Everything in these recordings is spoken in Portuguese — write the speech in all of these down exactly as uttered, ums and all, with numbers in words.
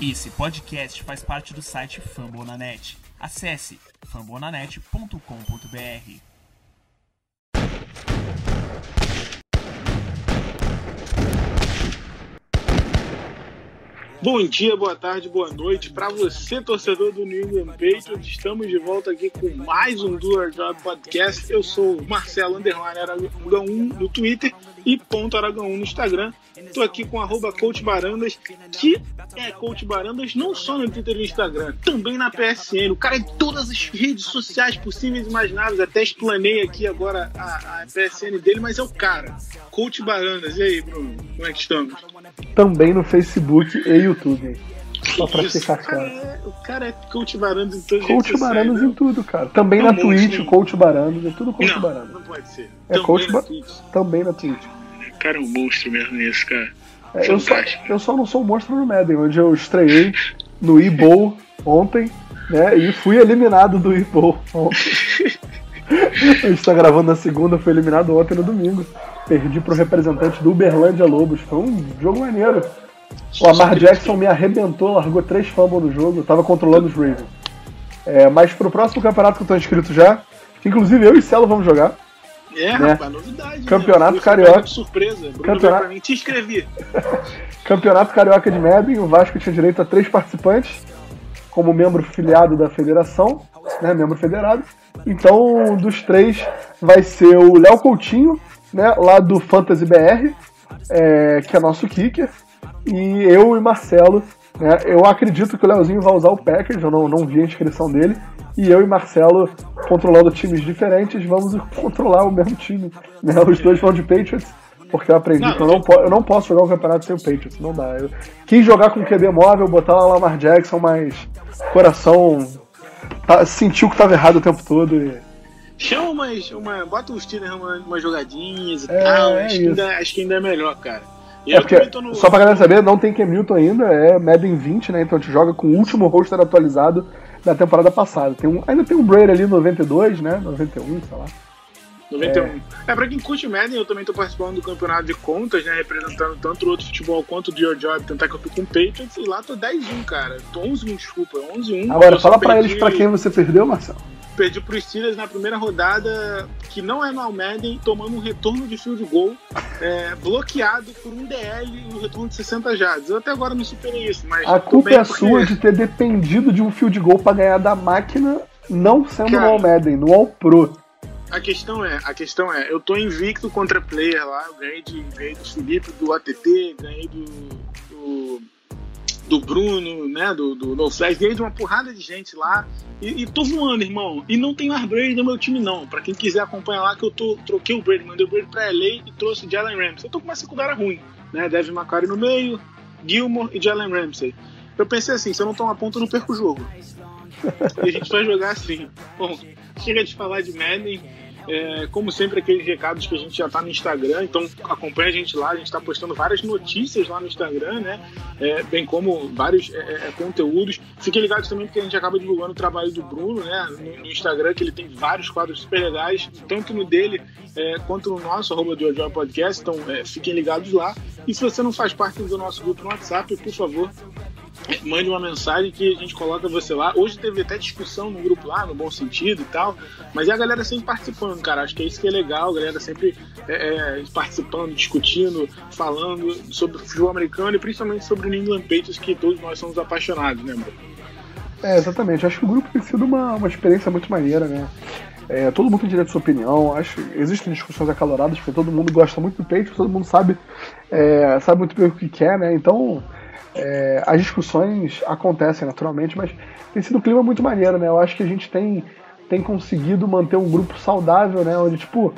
Esse podcast faz parte do site Fambonanet. Acesse fambonanet ponto com ponto b r. Bom dia, boa tarde, boa noite para você, torcedor do New England Patriots. Estamos de volta aqui com mais um Do Your Job Podcast. Eu sou o Marcelo Underline Aragão um no Twitter e ponto Aragão um no Instagram. Estou aqui com arroba Coach Barandas, que é Coach Barandas não só no Twitter e no Instagram, também na P S N. O cara é em todas as redes sociais possíveis e imagináveis. Até explanei aqui agora a, a P S N dele, mas é o cara, Coach Barandas. E aí, Bruno, como é que estamos? Também no Facebook e YouTube. Só pra Isso, ficar o cara, claro. é, o cara é Coach Barandas em todas as Coach redes sociais, Barandas né? em tudo, cara. Também É um na monstro, Twitch, hein? o Coach Barandas, é tudo Coach Não, Barandas. não pode ser. É Também Coach na ba... Twitch. Também na Twitch. O cara é um monstro mesmo nisso, cara. É, eu, só, Fantástico. eu só não sou um monstro no Madden, onde eu estreiei no E-Bowl ontem, né? E fui eliminado do E-Bowl ontem. A gente tá gravando na segunda, fui eliminado ontem no domingo. Perdi pro representante do Uberlândia Lobos. Foi um jogo maneiro. O Lamar Jackson me arrebentou, largou três fumbles no jogo, eu tava controlando os Ravens. É, mas pro próximo campeonato que eu tô inscrito já, que inclusive eu e Celo vamos jogar. É, né? rapaz, novidade. Campeonato né? Carioca. De surpresa. Bruno Campeonato- veio pra mim, te inscrevi. Campeonato Carioca de Madden, o Vasco tinha direito a três participantes, como membro filiado da federação, né, membro federado. Então, dos três, vai ser o Léo Coutinho, né, lá do Fantasy B R, é, que é nosso kicker, e eu e Marcelo, né, eu acredito que o Leozinho vai usar o Packers, eu não, não vi a inscrição dele, e eu e Marcelo, controlando times diferentes, vamos controlar o mesmo time, né, os dois vão de Patriots, porque eu aprendi Não, que eu não, po- eu não posso jogar um campeonato sem o Patriots, não dá. Eu quis jogar com Q B móvel, botar lá o Lamar Jackson, mas coração tá, sentiu que tava errado o tempo todo. E... Chama umas, uma, bota os Steelers umas, umas jogadinhas e É, tal. é acho, que isso. ainda, acho que ainda é melhor, cara. E É eu porque, também tô no- só pra galera saber, não tem Cam Newton ainda, é Madden vinte, né? Então a gente joga com o último roster atualizado da temporada passada. Tem um, ainda tem um Brady ali noventa e dois, né? noventa e um, sei lá. noventa e um. É. Pra quem curte Madden, eu também tô participando do campeonato de contas, né? Representando tanto o outro futebol quanto o Do Your Job, tentar que eu tô com o Patriots, e lá tô dez a um, cara. Tô onze a um, desculpa, onze a um. Agora, Eu só fala pra perdi- eles pra quem você perdeu, Marcelo. Perdi pro Steelers na primeira rodada, que não é no Madden, tomando um retorno de field goal, é, bloqueado por um D L e um retorno de sessenta jardas. Eu até agora não superei isso, mas A tô culpa bem é porque- sua de ter dependido de um field goal pra ganhar da máquina, não sendo Cara, no All Madden, no All Pro. A questão é, a questão é, eu tô invicto contra player lá, eu ganhei, de, ganhei do Felipe, do A T T, ganhei do, do, do Bruno, né, do, do No Flash, ganhei de uma porrada de gente lá, e, e tô voando, irmão, e não tem mais Brady no meu time não, pra quem quiser acompanhar lá que eu tô, troquei o Brady, mandei o Brady pra L A e trouxe o Jalen Ramsey. Eu tô com uma secundária ruim, né, Devin McCarthy no meio, Gilmore e Jalen Ramsey. Eu pensei assim, se eu não tomar ponto eu não perco o jogo. E a gente vai jogar assim. Bom, chega de falar de Madden. É, como sempre, aqueles recados que a gente já tá no Instagram, então acompanha a gente lá, a gente tá postando várias notícias lá no Instagram, né? É, bem como vários é, é, conteúdos. Fiquem ligados também porque a gente acaba divulgando o trabalho do Bruno, né? No, no Instagram, que ele tem vários quadros super legais, tanto no dele é, quanto no nosso, arroba do Your Job Podcast, então é, fiquem ligados lá. E se você não faz parte do nosso grupo no WhatsApp, por favor, mande uma mensagem que a gente coloca você lá. Hoje teve até discussão no grupo lá, no bom sentido e tal, mas é a galera sempre participando, cara. Acho que é isso que é legal, a galera sempre é, é, participando, discutindo, falando sobre o futebol americano e principalmente sobre o New England Patriots, que todos nós somos apaixonados, né, Bruno? É, exatamente. Acho que o grupo tem sido uma, uma experiência muito maneira, né? É, todo mundo tem direito à sua opinião. Acho que existem discussões acaloradas, porque todo mundo gosta muito do Patriots, todo mundo sabe, é, sabe muito bem o que quer, né? Então, é, as discussões acontecem naturalmente, mas tem sido um clima muito maneiro, né? Eu acho que a gente tem, tem conseguido manter um grupo saudável, né? Onde, tipo,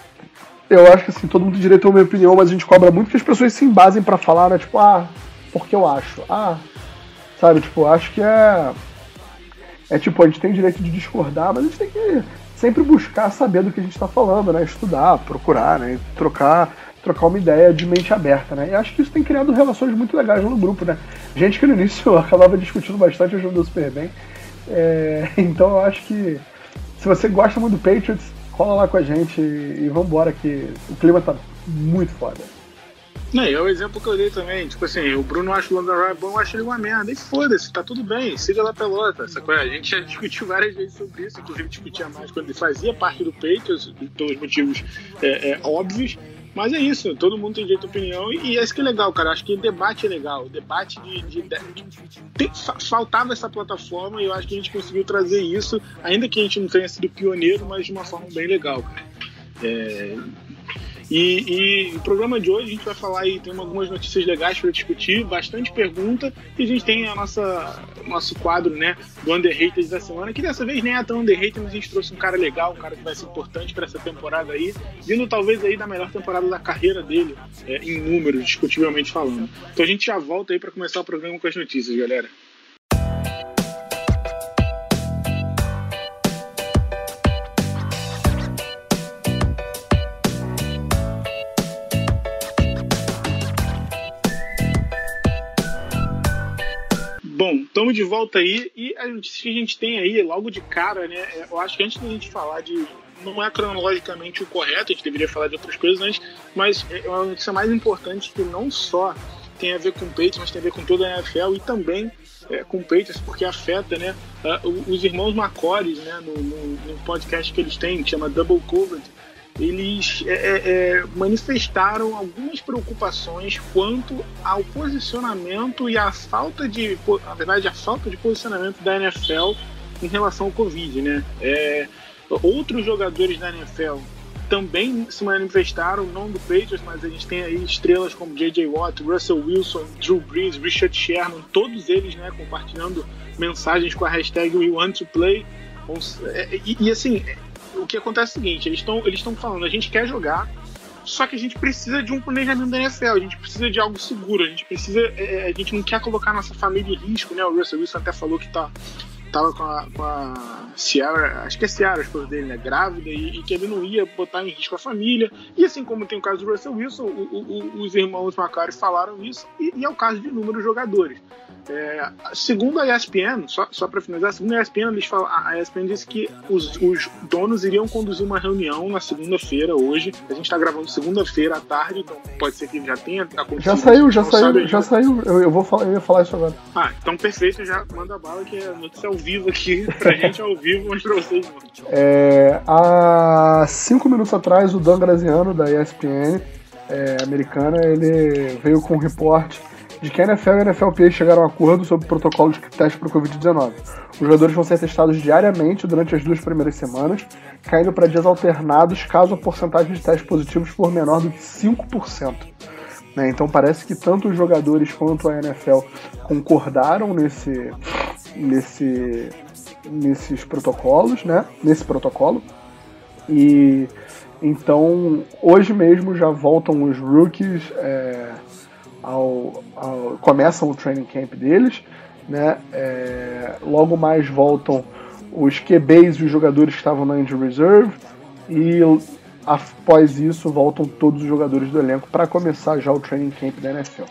eu acho que assim, todo mundo tem direito à minha opinião, mas a gente cobra muito que as pessoas se embasem pra falar, né? Tipo, ah, porque eu acho. Ah, sabe? Tipo, acho que é... É tipo, a gente tem o direito de discordar, mas a gente tem que sempre buscar saber do que a gente tá falando, né? Estudar, procurar, né? Trocar, trocar uma ideia de mente aberta, né? E acho que isso tem criado relações muito legais no grupo, né? Gente que no início eu acabava discutindo bastante, ajudou super bem. É, então eu acho que se você gosta muito do Patriots, cola lá com a gente e, e vambora que o clima tá muito foda. Não, é o exemplo que eu dei também. Tipo assim, o Bruno acha o London Roy bom, eu acho ele uma merda. E foda-se, tá tudo bem, siga lá pelota. Sacou? A gente já discutiu várias vezes sobre isso, inclusive discutia mais quando ele fazia parte do Patriots, pelos motivos é, é, óbvios. Mas é isso, todo mundo tem direito à opinião e, e é isso que é legal, cara. Acho que o debate é legal. O debate de. de, de, de tem, faltava essa plataforma e eu acho que a gente conseguiu trazer isso, ainda que a gente não tenha sido pioneiro, mas de uma forma bem legal, cara. É. E, e o programa de hoje a gente vai falar aí, tem algumas notícias legais para discutir, bastante pergunta, e a gente tem a nossa nosso quadro, né, do Underrated da semana, que dessa vez nem é tão underrated, mas a gente trouxe um cara legal, um cara que vai ser importante para essa temporada aí, vindo talvez aí da melhor temporada da carreira dele, é, em números, discutivelmente falando. Então a gente já volta aí para começar o programa com as notícias, galera. Bom, estamos de volta aí e a notícia que a gente tem aí logo de cara, né? Eu acho que antes da gente falar de... Não é cronologicamente o correto, a gente deveria falar de outras coisas antes, mas é uma notícia mais importante que não só tem a ver com o Patriots, mas tem a ver com toda a N F L e também é, com o Patriots, porque afeta, né, os irmãos McCory, né, no, no, no podcast que eles têm, que chama Double Covered. Eles é, é, manifestaram algumas preocupações quanto ao posicionamento e a falta de, na verdade, a falta de posicionamento da N F L em relação ao Covid, né? É, outros jogadores da N F L também se manifestaram, não do Patriots, mas a gente tem aí estrelas como J J Watt, Russell Wilson, Drew Brees, Richard Sherman, todos eles, né, compartilhando mensagens com a hashtag We Want to Play. E, e assim, o que acontece é o seguinte, eles estão eles estão falando, a gente quer jogar, só que a gente precisa de um planejamento da N F L, a gente precisa de algo seguro, a gente precisa, é, a gente não quer colocar nossa família em risco, né? O Russell Wilson até falou que tá, tava com a, com a Ciara, acho que é Ciara, a esposa dele, né, grávida, e, e que ele não ia botar em risco a família, e assim como tem o caso do Russell Wilson, o, o, os irmãos McCory falaram isso, e, e é o caso de inúmeros jogadores. É, segundo a E S P N, só, só para finalizar, segundo a E S P N, eles falam, a E S P N disse que os, os donos iriam conduzir uma reunião na segunda-feira, hoje. A gente está gravando segunda-feira à tarde, então pode ser que já tenha acontecido. Já saiu, já saiu, já saiu. Eu, eu, vou falar, eu ia falar isso agora. Ah, então perfeito, já manda bala, que é notícia ao vivo aqui, pra gente ao vivo, mas pra vocês não. É, há cinco minutos atrás, o Dan Graziano, da E S P N é, americana, ele veio com um reporte de que a N F L e a N F L P A chegaram a um acordo sobre o protocolo de teste para o covid dezenove. Os jogadores vão ser testados diariamente durante as duas primeiras semanas, caindo para dias alternados caso a porcentagem de testes positivos for menor do que cinco por cento. Né? Então parece que tanto os jogadores quanto a N F L concordaram nesse, nesse, nesses protocolos, né? nesse protocolo. E então hoje mesmo já voltam os rookies... É, Ao, ao, começam o training camp deles, né? É, logo mais voltam os Q Bs e os jogadores que estavam na Injury Reserve, e após isso voltam todos os jogadores do elenco para começar já o training camp da N F L.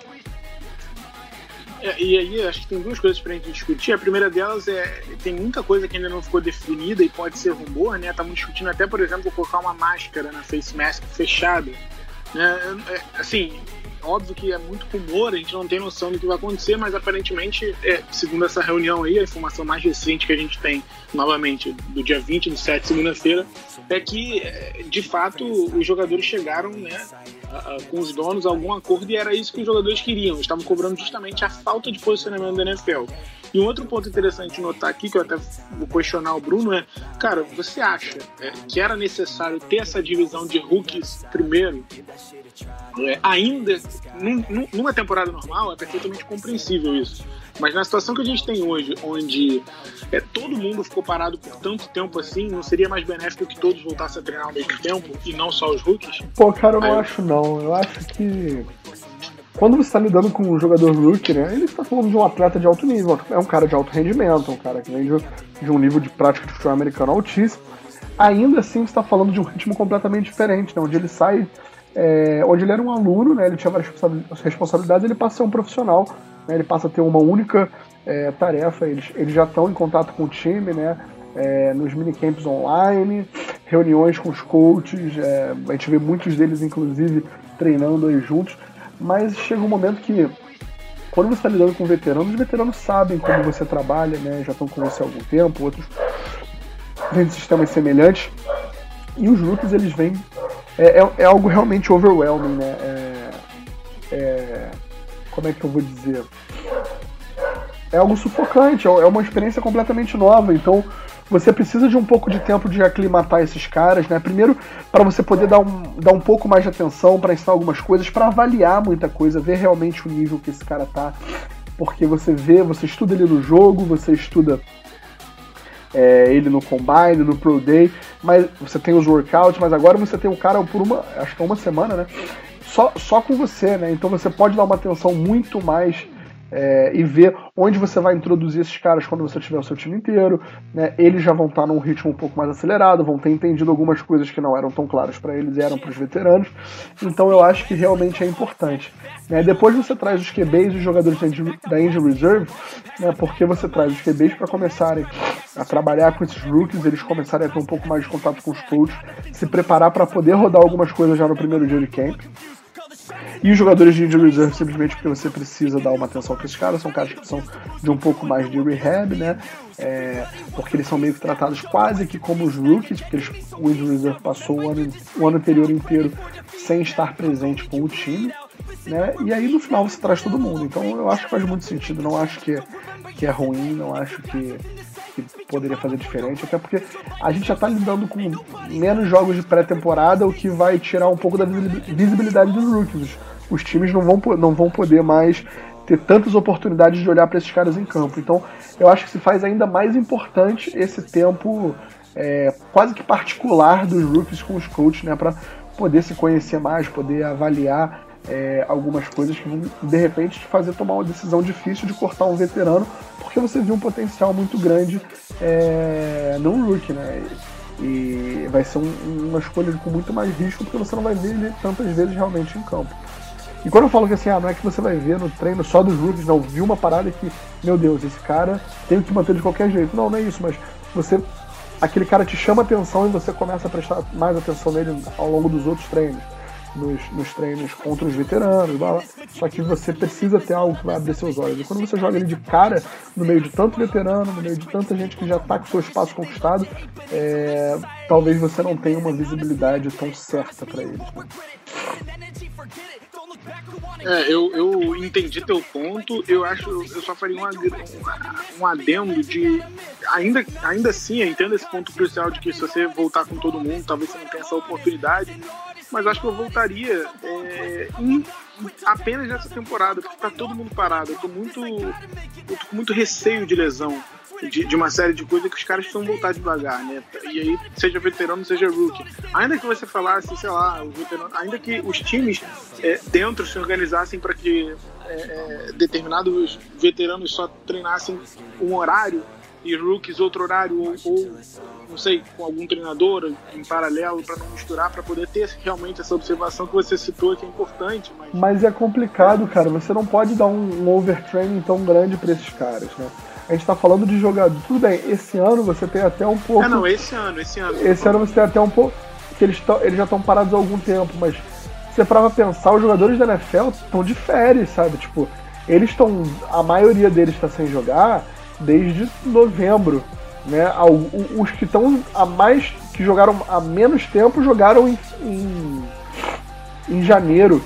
É, e aí acho que tem duas coisas pra gente discutir. A primeira delas é, tem muita coisa que ainda não ficou definida e pode ser rumor, né? Estamos discutindo até, por exemplo, colocar uma máscara na face mask fechada, né? É, assim, óbvio que é muito rumor, a gente não tem noção do que vai acontecer, mas aparentemente, é, segundo essa reunião aí, a informação mais recente que a gente tem, novamente, do dia vinte do sete, segunda-feira, é que, de fato, os jogadores chegaram, né, a, a, com os donos a algum acordo, e era isso que os jogadores queriam. Eles estavam cobrando justamente a falta de posicionamento da N F L. E um outro ponto interessante de notar aqui, que eu até vou questionar o Bruno, é, cara, você acha é, que era necessário ter essa divisão de rookies primeiro? É, ainda, num, numa temporada normal, é perfeitamente compreensível isso. Mas na situação que a gente tem hoje, onde é, todo mundo ficou parado por tanto tempo assim, não seria mais benéfico que todos voltassem a treinar ao mesmo tempo e não só os rookies? Pô, cara, eu não Aí, acho não. Eu acho que quando você está lidando com um jogador rookie, né, ele está falando de um atleta de alto nível, é um cara de alto rendimento, um cara que vem de, de um nível de prática de futebol americano altíssimo. Ainda assim, você está falando de um ritmo completamente diferente, né, onde ele sai, é, onde ele era um aluno, né, ele tinha várias responsabilidades, ele passa a ser um profissional, né, ele passa a ter uma única é, tarefa, eles, eles já estão em contato com o time, né, é, nos minicamps online, reuniões com os coaches, é, a gente vê muitos deles, inclusive, treinando aí juntos. mas chega um momento que, quando você está lidando com veteranos, os veteranos sabem como você trabalha, né? Já estão com você há algum tempo, outros vêm de sistemas semelhantes, e os rookies, eles vêm... É, é, é algo realmente overwhelming, né? É, é, como é que eu vou dizer? É algo sufocante, é uma experiência completamente nova, então você precisa de um pouco de tempo de aclimatar esses caras, né? Primeiro, para você poder dar um, dar um pouco mais de atenção, para ensinar algumas coisas, para avaliar muita coisa, ver realmente o nível que esse cara tá, porque você vê, você estuda ele no jogo, você estuda é, ele no Combine, no Pro Day, mas você tem os workouts, mas agora você tem um cara por uma, acho que é uma semana, né? Só, só com você, né? Então você pode dar uma atenção muito mais É, e ver onde você vai introduzir esses caras quando você tiver o seu time inteiro, né? Eles já vão estar num ritmo um pouco mais acelerado, vão ter entendido algumas coisas que não eram tão claras para eles e eram para os veteranos, então eu acho que realmente é importante, né? Depois você traz os Q Bs e os jogadores da Injury Reserve, né? Porque você traz os Q Bs para começarem a trabalhar com esses rookies, eles começarem a ter um pouco mais de contato com os coaches, se preparar para poder rodar algumas coisas já no primeiro dia de camp. E os jogadores de Injury Reserve, simplesmente porque você precisa dar uma atenção para esses caras, são caras que precisam de um pouco mais de rehab, né? É, porque eles são meio que tratados quase que como os rookies, porque eles, o Injury Reserve passou o ano, o ano anterior inteiro sem estar presente com o time, né? E aí no final você traz todo mundo. Então eu acho que faz muito sentido, não acho que, que é ruim, não acho que, que poderia fazer diferente, até porque a gente já está lidando com menos jogos de pré-temporada, o que vai tirar um pouco da visibilidade dos rookies. Os, os times não vão, não vão poder mais ter tantas oportunidades de olhar para esses caras em campo. Então eu acho que se faz ainda mais importante esse tempo é, quase que particular dos rookies com os coaches, né, para poder se conhecer mais, poder avaliar É, algumas coisas que vão, de repente, te fazer tomar uma decisão difícil de cortar um veterano, porque você viu um potencial muito grande é, num rookie, né? E, e vai ser um, uma escolha com muito mais risco, porque você não vai ver ele tantas vezes realmente em campo. E quando eu falo que assim, ah, não é que você vai ver no treino só dos rookies, não, viu uma parada que, meu Deus, esse cara tem que manter de qualquer jeito. Não, não é isso, mas você, aquele cara te chama atenção e você começa a prestar mais atenção nele ao longo dos outros treinos. Nos, nos treinos contra os veteranos, blá, blá. Só que você precisa ter algo que vai abrir seus olhos. E quando você joga ele de cara, no meio de tanto veterano, no meio de tanta gente que já está com seu espaço conquistado, é, talvez você não tenha uma visibilidade tão certa para eles. Né? É, eu, eu entendi teu ponto. Eu acho, eu só faria um, um adendo de, ainda, ainda assim, eu entendo esse ponto crucial de que se você voltar com todo mundo, talvez você não tenha essa oportunidade. Mas acho que eu voltaria é, em, apenas nessa temporada, porque tá todo mundo parado. Eu tô muito, eu tô com muito receio de lesão, de, de uma série de coisas que os caras precisam voltar devagar, né? E aí, seja veterano, seja rookie. Ainda que você falasse, sei lá, o veterano, ainda que os times é, dentro se organizassem para que é, é, determinados veteranos só treinassem um horário e rookies outro horário, ou, ou não sei, com algum treinador em paralelo, para não misturar, para poder ter realmente essa observação que você citou, que é importante. Mas, mas é complicado, cara, você não pode dar um, um overtraining tão grande para esses caras, né? A gente tá falando de jogador, tudo bem, esse ano você tem até um pouco... É, não, esse ano, esse ano. Esse ano você tem até um pouco, que eles, tão, eles já estão parados há algum tempo, mas você para pensar, os jogadores da N F L estão de férias, sabe? Tipo, eles estão, a maioria deles está sem jogar desde novembro, né? Os que estão a mais, que jogaram há menos tempo, jogaram em, em, em janeiro.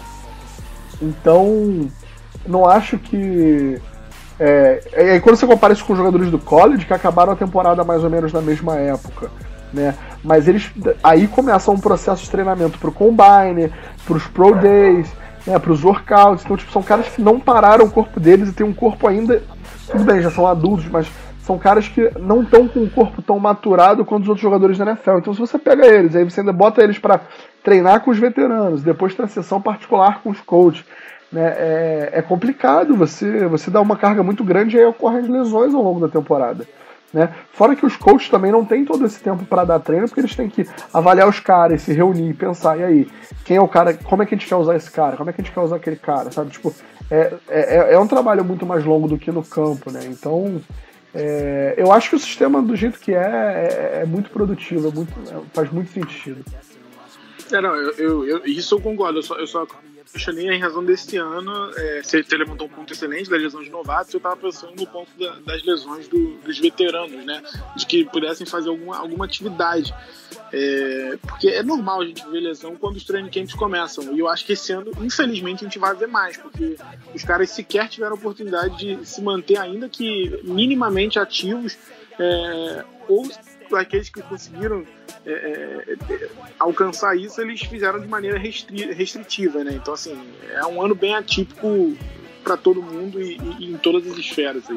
Então, não acho que... É, é, quando você compara isso com os jogadores do college, que acabaram a temporada mais ou menos na mesma época, né? Mas eles aí começam um processo de treinamento pro Combine, pros Pro Days, né, pros workouts. Então, tipo, são caras que não pararam o corpo deles e tem um corpo ainda... Tudo bem, já são adultos, mas são caras que não estão com um corpo tão maturado quanto os outros jogadores da N F L. Então, se você pega eles, aí você ainda bota eles para treinar com os veteranos, depois tem a sessão particular com os coaches, né? É, é complicado, você, você dá uma carga muito grande e aí ocorrem lesões ao longo da temporada. Né? Fora que os coaches também não têm todo esse tempo para dar treino, porque eles têm que avaliar os caras, se reunir e pensar, e aí, quem é o cara, como é que a gente quer usar esse cara, como é que a gente quer usar aquele cara, sabe? Tipo, é, é, é um trabalho muito mais longo do que no campo, né? Então, é, eu acho que o sistema, do jeito que é, é, é muito produtivo, é muito, é, faz muito sentido. É, não, eu, eu, eu, isso eu concordo, eu só, eu só questionei em razão desse ano, é, você levantou um ponto excelente da lesão de novatos, eu estava pensando no ponto da, das lesões do, dos veteranos, né? De que pudessem fazer alguma, alguma atividade. É, porque é normal a gente ver lesão quando os training camps começam. E eu acho que esse ano, infelizmente, a gente vai ver mais, porque os caras sequer tiveram a oportunidade de se manter, ainda que minimamente ativos, é, ou aqueles que conseguiram é, é, alcançar isso, eles fizeram de maneira restri- restritiva, né? Então, assim, é um ano bem atípico para todo mundo e, e em todas as esferas aí.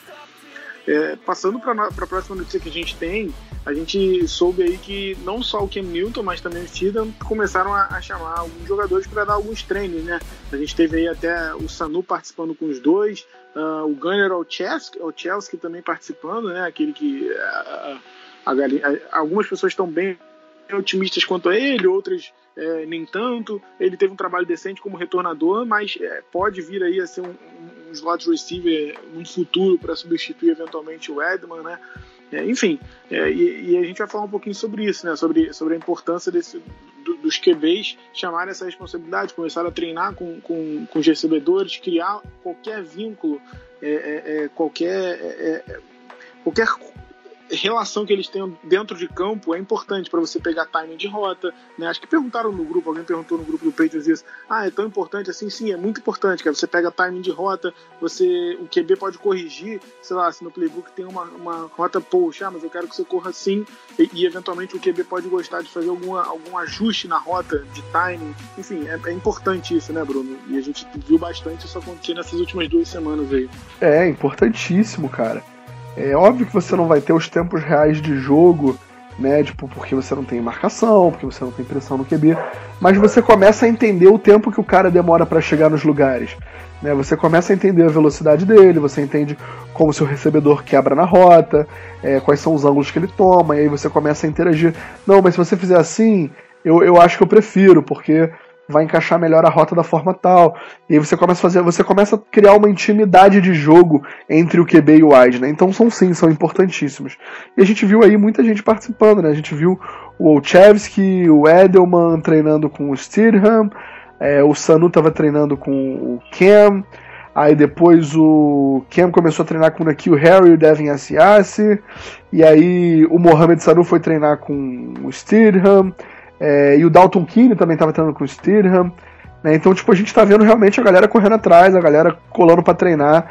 É, passando para a próxima notícia que a gente tem, a gente soube aí que não só o Cam Newton, mas também o Steedham começaram a, a chamar alguns jogadores para dar alguns treinos, né? A gente teve aí até o Sanu participando com os dois, uh, o Gunnar Olszewski também participando, né? Aquele que uh, a, a, algumas pessoas estão bem otimistas quanto a ele, outras é, nem tanto. Ele teve um trabalho decente como retornador, mas é, pode vir aí a ser um, um, um slot receiver no futuro para substituir eventualmente o Edelman, né? É, enfim, é, e, e a gente vai falar um pouquinho sobre isso, né? Sobre, sobre a importância desse, do, dos Q Bs chamarem essa responsabilidade, começar a treinar com, com, com os recebedores, criar qualquer vínculo, é, é, é, qualquer, é, é, qualquer relação que eles tenham dentro de campo é importante para você pegar timing de rota, né? Acho que perguntaram no grupo, alguém perguntou no grupo do Patriots isso, ah, é tão importante assim? Sim, é muito importante, cara. Você pega timing de rota, você, o Q B pode corrigir, sei lá, se no playbook tem uma, uma rota push, ah, mas eu quero que você corra assim, e, e eventualmente o Q B pode gostar de fazer alguma, algum ajuste na rota de timing, enfim, é, é importante isso, né, Bruno? E a gente viu bastante isso acontecer nessas últimas duas semanas aí. É, importantíssimo, cara. É óbvio que você não vai ter os tempos reais de jogo, né, tipo, porque você não tem marcação, porque você não tem pressão no Q B, mas você começa a entender o tempo que o cara demora para chegar nos lugares, né, você começa a entender a velocidade dele, você entende como o seu recebedor quebra na rota, é, quais são os ângulos que ele toma, e aí você começa a interagir. Não, mas se você fizer assim, eu, eu acho que eu prefiro, porque vai encaixar melhor a rota da forma tal. E aí você começa a fazer, você começa a criar uma intimidade de jogo entre o Q B e o wide, né? Então são sim, são importantíssimos. E a gente viu aí muita gente participando, né? A gente viu o Olszewski, o Edelman treinando com o Steedham, é, o Sanu estava treinando com o Cam, aí depois o Cam começou a treinar com o N'Keal Harry e o Devin Asiasi, e aí o Mohamed Sanu foi treinar com o Steedham, É, e o Dalton Keene também estava treinando com o Steedham, né? Então, tipo, a gente está vendo realmente a galera correndo atrás, a galera colando para treinar,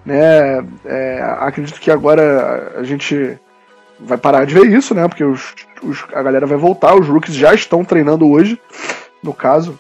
né? É, acredito que agora a gente vai parar de ver isso, né? Porque os, os, a galera vai voltar, os rookies já estão treinando hoje, no caso.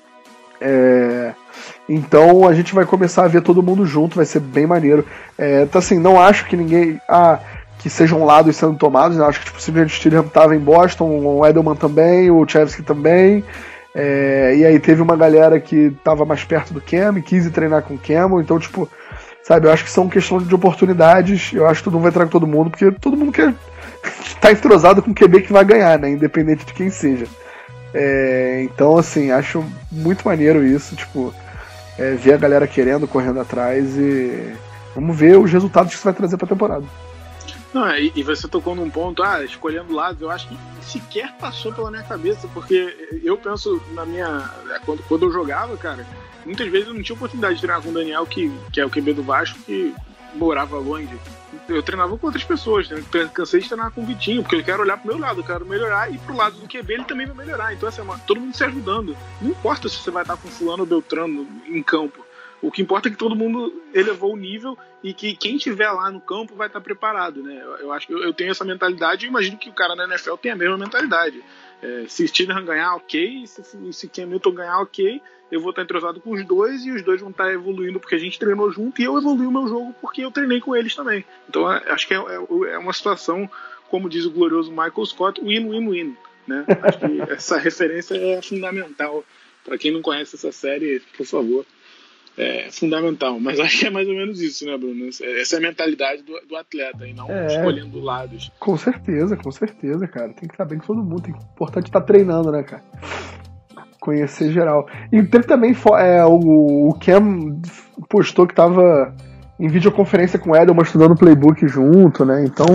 É, então a gente vai começar a ver todo mundo junto, vai ser bem maneiro. É, então, assim, não acho que ninguém... Ah, que sejam lados sendo tomados, né? Acho que tipo, simplesmente o Steedham estava em Boston, o Edelman também, o Olszewski também, é, e aí teve uma galera que estava mais perto do Cam e quis ir treinar com o Cam, então tipo, sabe, eu acho que são questão de oportunidades, eu acho que todo mundo vai treinar com todo mundo, porque todo mundo quer estar entrosado com o Q B que vai ganhar, né? Independente de quem seja. É, então, assim, acho muito maneiro isso, tipo, é, ver a galera querendo, correndo atrás e vamos ver os resultados que isso vai trazer para a temporada. Não, e, e você tocou num ponto, ah, escolhendo lados, eu acho que sequer passou pela minha cabeça, porque eu penso na minha... Quando, quando eu jogava, cara, muitas vezes eu não tinha oportunidade de treinar com o Daniel, que, que é o Q B do Vasco, que morava longe. Eu treinava com outras pessoas, né? Cansei de treinar com o Vitinho, porque eu quero olhar pro meu lado, eu quero melhorar, e pro lado do Q B ele também vai melhorar. Então, assim, é uma, todo mundo se ajudando. Não importa se você vai estar com fulano ou Beltrano em campo. O que importa é que todo mundo elevou o nível e que quem estiver lá no campo vai estar preparado, né? Eu, eu acho que eu, eu tenho essa mentalidade e imagino que o cara na N F L tem a mesma mentalidade. É, se Steedham ganhar, ok. Se, se Cam Newton ganhar, ok. Eu vou estar entrosado com os dois e os dois vão estar evoluindo porque a gente treinou junto e eu evoluí o meu jogo porque eu treinei com eles também. Então acho que é, é, é uma situação, como diz o glorioso Michael Scott, win-win-win, né? Acho que essa referência é fundamental. Para quem não conhece essa série, por favor. É fundamental, mas acho que é mais ou menos isso, né, Bruno? Essa é a mentalidade do, do atleta e não é, escolhendo lados. Com certeza, com certeza, cara. Tem que estar bem com todo mundo. Tem que, importante estar treinando, né, cara? Conhecer geral. E teve também é, o, o Cam postou que tava em videoconferência com o Edelman estudando o playbook junto, né? Então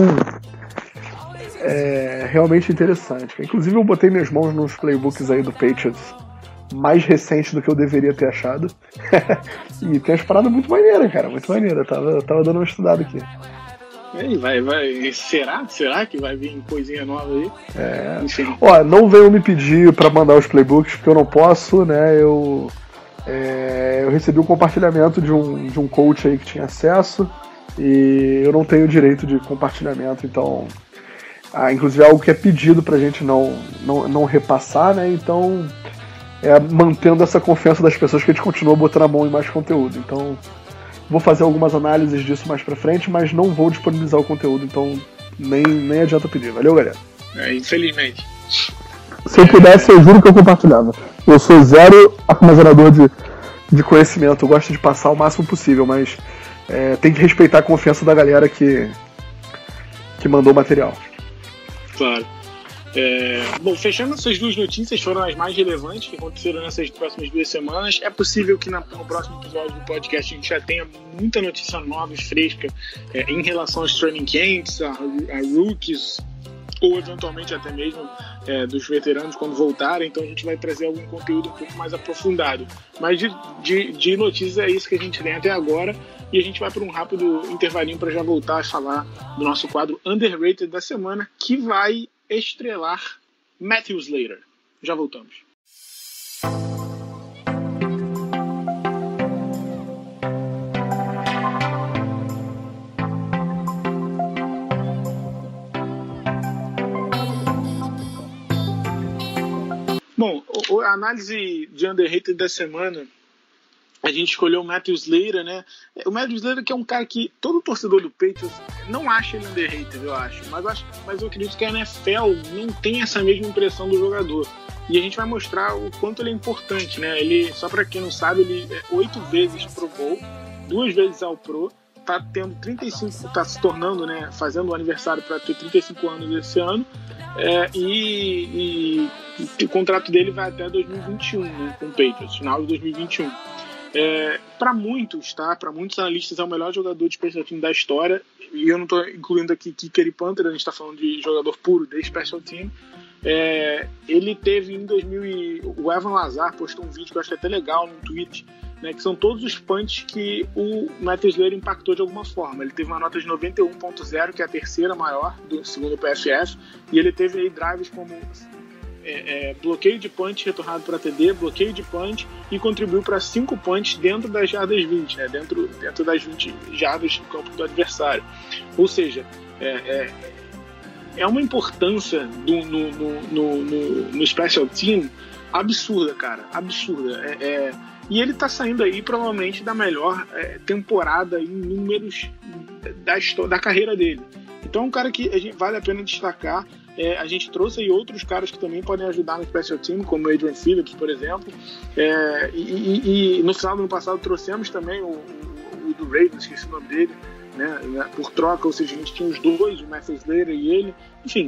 é realmente interessante. Inclusive eu botei minhas mãos nos playbooks aí do Patriots mais recente do que eu deveria ter achado. E tem umas paradas muito maneiras, cara, muito maneiras. Eu tava, eu tava dando uma estudada aqui. E vai, vai. Será? Será que vai vir coisinha nova aí? É. Enfim. Ó, não venham me pedir pra mandar os playbooks, porque eu não posso, né? Eu, é, eu recebi um compartilhamento de um, de um coach aí que tinha acesso e eu não tenho direito de compartilhamento, então. Ah, inclusive é algo que é pedido pra gente não, não, não repassar, né? Então, é, mantendo essa confiança das pessoas que a gente continua botando a mão em mais conteúdo. Então. Vou fazer algumas análises disso mais pra frente, mas não vou disponibilizar o conteúdo, então nem, nem adianta pedir. Valeu, galera. É, infelizmente. Se eu pudesse, eu juro que eu compartilhava. Eu sou zero armazenador de, de conhecimento, eu gosto de passar o máximo possível, mas é, tem que respeitar a confiança da galera que, que mandou o material. Claro. É, bom, fechando essas duas notícias, foram as mais relevantes que aconteceram nessas próximas duas semanas. É possível que na, no próximo episódio do podcast a gente já tenha muita notícia nova e fresca é, em relação aos training camps, a, a rookies, ou eventualmente até mesmo é, dos veteranos quando voltarem. Então a gente vai trazer algum conteúdo um pouco mais aprofundado. Mas de, de, de notícias é isso que a gente tem até agora. E a gente vai para um rápido intervalinho para já voltar a falar do nosso quadro Underrated da semana, que vai estrelar Matthew Slater. Já voltamos. Bom, a análise de Underrated da semana, a gente escolheu o Matthew Slater, né? O Matthew Slater, que é um cara que todo torcedor do Patriots não acha ele underrated, eu acho. Mas eu, acho, mas eu acredito que a N F L não tem essa mesma impressão do jogador. E a gente vai mostrar o quanto ele é importante, né? Ele, só pra quem não sabe, ele é oito vezes Pro Bowl, duas vezes ao Pro, tá tendo trinta e cinco, tá se tornando, né? Fazendo o aniversário para ter trinta e cinco anos esse ano. É, e, e o contrato dele vai até dois mil e vinte e um, né? Com o Patriots, final de dois mil e vinte e um. É, para muitos, tá? Para muitos analistas é o melhor jogador de special team da história, e eu não estou incluindo aqui kicker e punter, a gente está falando de jogador puro de special team. É, ele teve em dois mil e... o Evan Lazar postou um vídeo que eu acho até legal no tweet, né, que são todos os punts que o Matthew Slater impactou de alguma forma. Ele teve uma nota de noventa e um ponto zero, que é a terceira maior do segundo P F F, e ele teve aí drives como É, é, bloqueio de punch retornado para T D, bloqueio de punch, e contribuiu para cinco punts dentro das jardas vinte, né, dentro, dentro das vinte jardas do campo do adversário. Ou seja, é, é, é uma importância do, no, no, no, no, no special team absurda, cara, absurda. É, é, e ele tá saindo aí provavelmente da melhor é, temporada em números da, da carreira dele. Então é um cara que a gente, vale a pena destacar. É, a gente trouxe aí outros caras que também podem ajudar no special team, como o Adrian Phillips, por exemplo. É, e, e, e no final do ano passado trouxemos também o, o, o do Ravens, esqueci o nome dele, né, por troca, ou seja, a gente tinha os dois, o Matthew Slater e ele. Enfim,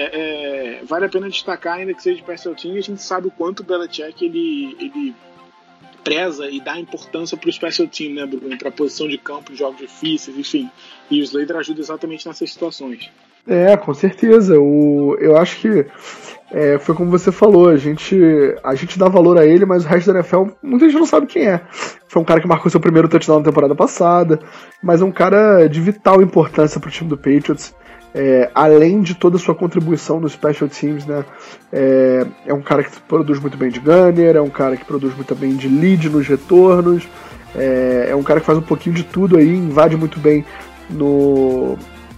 é, é, vale a pena destacar, ainda que seja de special team, a gente sabe o quanto o Belichick ele, ele preza e dá importância para o special team, né, Bruno, para a posição de campo em jogos difíceis, enfim. E o Slater ajuda exatamente nessas situações. É, com certeza. O, eu acho que é, foi como você falou, a gente, a gente dá valor a ele, mas o resto da N F L muita gente não sabe quem é. Foi um cara que marcou seu primeiro touchdown na temporada passada, mas é um cara de vital importância para o time do Patriots. É, além de toda a sua contribuição nos special teams, né, é, é um cara que produz muito bem de gunner, é um cara que produz muito bem de lead nos retornos, é, é um cara que faz um pouquinho de tudo aí, invade muito bem no...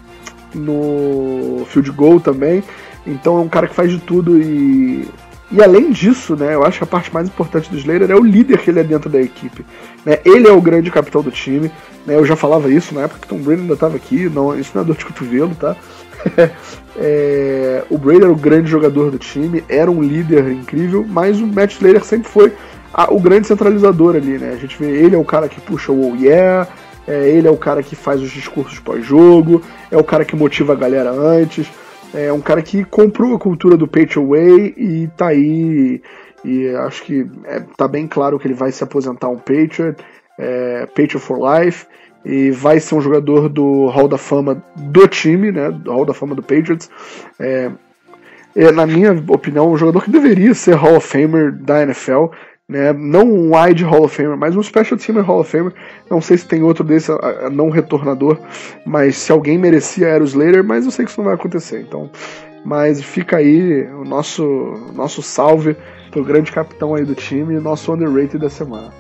no field goal também, então é um cara que faz de tudo e, e além disso, né, eu acho que a parte mais importante do Slater é o líder que ele é dentro da equipe, né, ele é o grande capitão do time, né, eu já falava isso na época que o Tom Brady ainda estava aqui, não, isso não é dor de cotovelo, tá? é, o Brady era o grande jogador do time, era um líder incrível, mas o Matt Slater sempre foi a, o grande centralizador ali, né, a gente vê, ele é o cara que puxa o oh yeah, É, ele é o cara que faz os discursos pós-jogo, é o cara que motiva a galera antes, é um cara que comprou a cultura do Patriot Way e tá aí, e acho que é, tá bem claro que ele vai se aposentar um Patriot, é, Patriot for Life, e vai ser um jogador do Hall da Fama do time, né, do Hall da Fama do Patriots. É, é, na minha opinião, um jogador que deveria ser Hall of Famer da N F L, né? Não um wide Hall of Famer, mas um Special Teamer Hall of Famer. Não sei se tem outro desse a, a não retornador, mas se alguém merecia era o Slater, mas eu sei que isso não vai acontecer, então. Mas fica aí o nosso, nosso salve pro grande capitão aí do time, nosso underrated da semana.